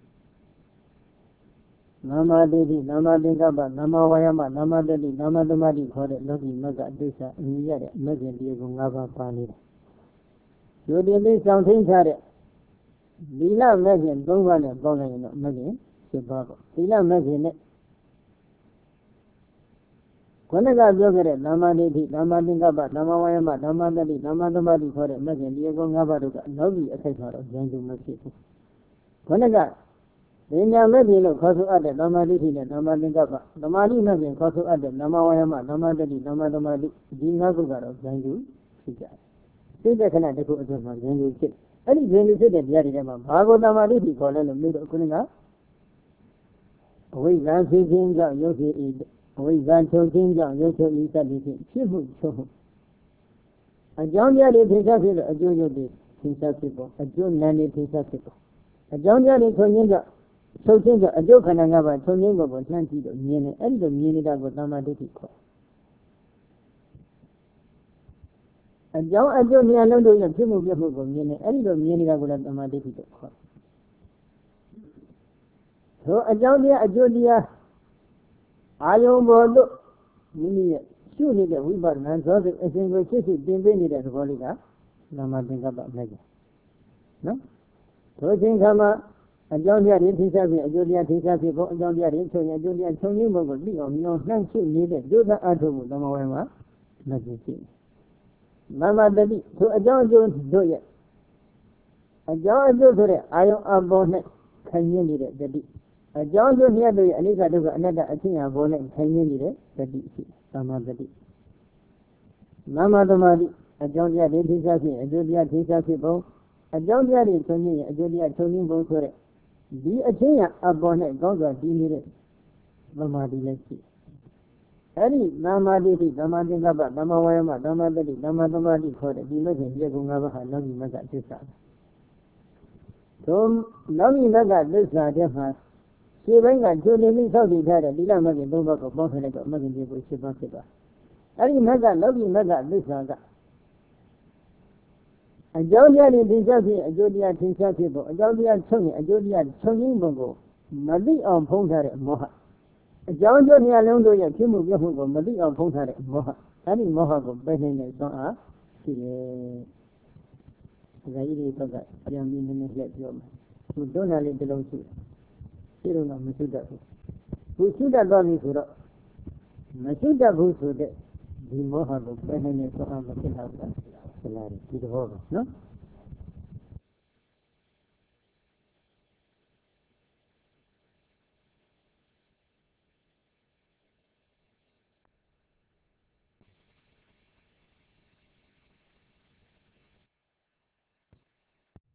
နာမတိတိနာမသင်္ကပ္ပနာမဝါယမနာမတတိနာမသမတိခေါ်တဲ့လောကီမဂ္ဂအတိစ္ဆာအမြင်ရတဲ့မဂ္ဂင်တရားကို၅ပါးပါနေတယ်။ဒီတင်လေးဆောင်သိမ်းထားတဲ့သီလမဂ္ဂင်၃ပါးနဲ့ပေါင်းလိုက်ရင်တော့မဂ္ဂင်၈ပါးပေါ့။သီလမဂ္ဂင်နဲ့ခொနကပြောခဲ့တဲ့နာမတိတိနာမသင်္ကပ္ပနာမဝါယမနာမတတိနာမသမတိခေါ်တဲ့မဂ္ဂင်တရားကို၅ပါးတို့ကလောကီအခိုက်မှာတော့ဉာဏ်တူမဖြစ်ဘူး။ခொနကဉာဏ်မဲ့ပြီလို့ခေါ်ဆိုအပ်တဲ့နာမတိတိနဲ့နာမသင်္ကပ္ပသမာဓိမဲ့ပြီခေါ်ဆိုအပ်တဲ့နာမဝါယမနာမတတိနာမသမာဓိဒီ၅ခုကတော့ဉာဏ်တူဖြစ်ကြတယ်။သိတဲ့ခဏတစ်ခုအတွင်းမှာဉာဏ်တူဖြစ်အဲ့ဒီဉာဏ်တူဖြစ်တဲ့တရားတွေထဲမှာဘာကိုသမာဓိတိခေါ်လဲလို့မျိုးတော့ခုနကအဝိဇ္ဇာဖြစ်ခြင်းကြောင့်ရုပ်ဖြစ်၏အဝိဇ္ဇာချုပ်ခြင်းကြောင့်ရုပ်ချုပ်၏စသည်ဖြင့်ဖြစ်မှုချုပ်မှုအကြောင်းတရားတွေထင်ရှားဖြစ်လို့အကျိုးရုပ်တွေထင်ရှားဖြစ်ပေါ်အကျိုးနာမ်တွေထင်ရှားဖြစ်ပေါ်အကြောင်းတရားတွေချုပ်ခြင်းကြောင့်ချုပ်ခြင်းကြောင့်အကျိုးခန္ဓာ၅ပါးချုပ်ခြင်းကိုလှမ်းကြည့်လို့မြင်တယ်အဲ့ဒီလိုမြင်နေတာကိုသမ္မာဒိဋ္ဌိခေါ်အကြောင်းအကျိုးဉာဏ်လုံးတို့ရဲ့ဖြစ်မှုပြမှုကိုမြင်တယ်အဲ့ဒီလိုမြင်နေတာကိုလည်းသမ္မာဒိဋ္ဌိလို့ခေါ်ဆိုအကြောင်းတရားအကျိုးတရားအာယုံပေါ်သို့မိမိရဲ့ရှုနေတဲ့ဝိပဿနာဇောစိတ်အစဉ်ကိုဖြစ်ဖြစ်တင်ပေးနေတဲ့သဘောလေးကသမ္မာသင်္ကပ္ပမဲ့တယ်နော်ထိုအချိန်ခါမှာအကြောင်းတရားတွေထင်ရှားပြီးအကျိုးတရားထင်ရှားပြီးဘုံအကြောင်းတရားတွေချုပ်ရင်အကျိုးတရားချုပ်ရင်းဘုံကိုသိအောင်မြင်အောင်နှံ့ရှုနေတဲ့ဒုသအထုမှုသမဝေမှာမသိရှိမမတတိထိုအကြောင်းအကျိုးတို့ရဲ့အကြောင်းအကျိုးဆိုတဲ့အာယုံအပေါ်၌ခိုင်မြဲနေတဲ့တတိအကြောင်းကျိုးမြတ်တို့ရဲ့အနိစ္စဒုက္ခအနတ္တအချင်းအပေါ်၌ခိုင်မြဲနေတဲ့တတိရှိသမ္မာတတိမမသမာဓိအကြောင်းတရားတွေထင်ရှားပြီးအကျိုးတရားထင်ရှားဖြစ်ပုံအကြောင်းတရားတွေဆုံးရင်အကျိုးတရားချုပ်ရင်းပုံဆိုတဲ့ဒီအချင်းအပေါ်၌ကောင်းစွာတည်နေတဲ့သမာဓိလည်းရှိအဲ့ဒီသမာဓိတိသမာသင်္ကပ္ပသမာဝါယမသမာတတိသမာသမာဓိခေါ်တဲ့ဒီမဲ့ခင်ပြည့်ကုံ၅ပါးဟာလောကီမဂ္ဂသစ္စာသို့လောကီမဂ္ဂသစ္စာတဲ့မှာခြေပိုင်းကကျိုးနေပြီးဆောက်တည်ထားတဲ့သီလမဂ္ဂ၃ပါးကိုပေါင်းထည့်လိုက်တော့မဂ္ဂင်ကို၈ပါးဖြစ်သွားအဲ့ဒီမဂ္ဂလောကီမဂ္ဂသစ္စာကအကြောင်းတရားတွေထင်ရှားဖြစ်အကျိုးတရားထင်ရှားဖြစ်ဖို့အကြောင်းတရားချုပ်ရင်အကျိုးတရားချုပ်ရင်းပုံကိုမသိအောင်ဖုံးထားတဲ့မောဟအကြောင်းကျိုးတရားလုံးတို့ရဲ့ဖြစ်မှုပြမှုကိုမသိအောင်ဖုံးထားတဲ့မောဟအဲဒီမောဟကိုပယ်နိုင်တဲ့သွမ်းအားရှိတယ်။ဒါကြီးတွေတော့ပြန်ပြီးနည်းနည်းလက်ပြောမယ်။သူတွန်းလာလေးတစ်လုံးရှိတယ်။ဒီတော့မရှိတတ်ဘူး။သူရှိတတ်သွားပြီဆိုတော့မရှိတတ်ဘူးဆိုတဲ့ဒီမောဟကိုပယ်နိုင်တဲ့သွမ်းအားမဖြစ်တော့ဘူး။ဆရာဒီသဘောပဲနော်။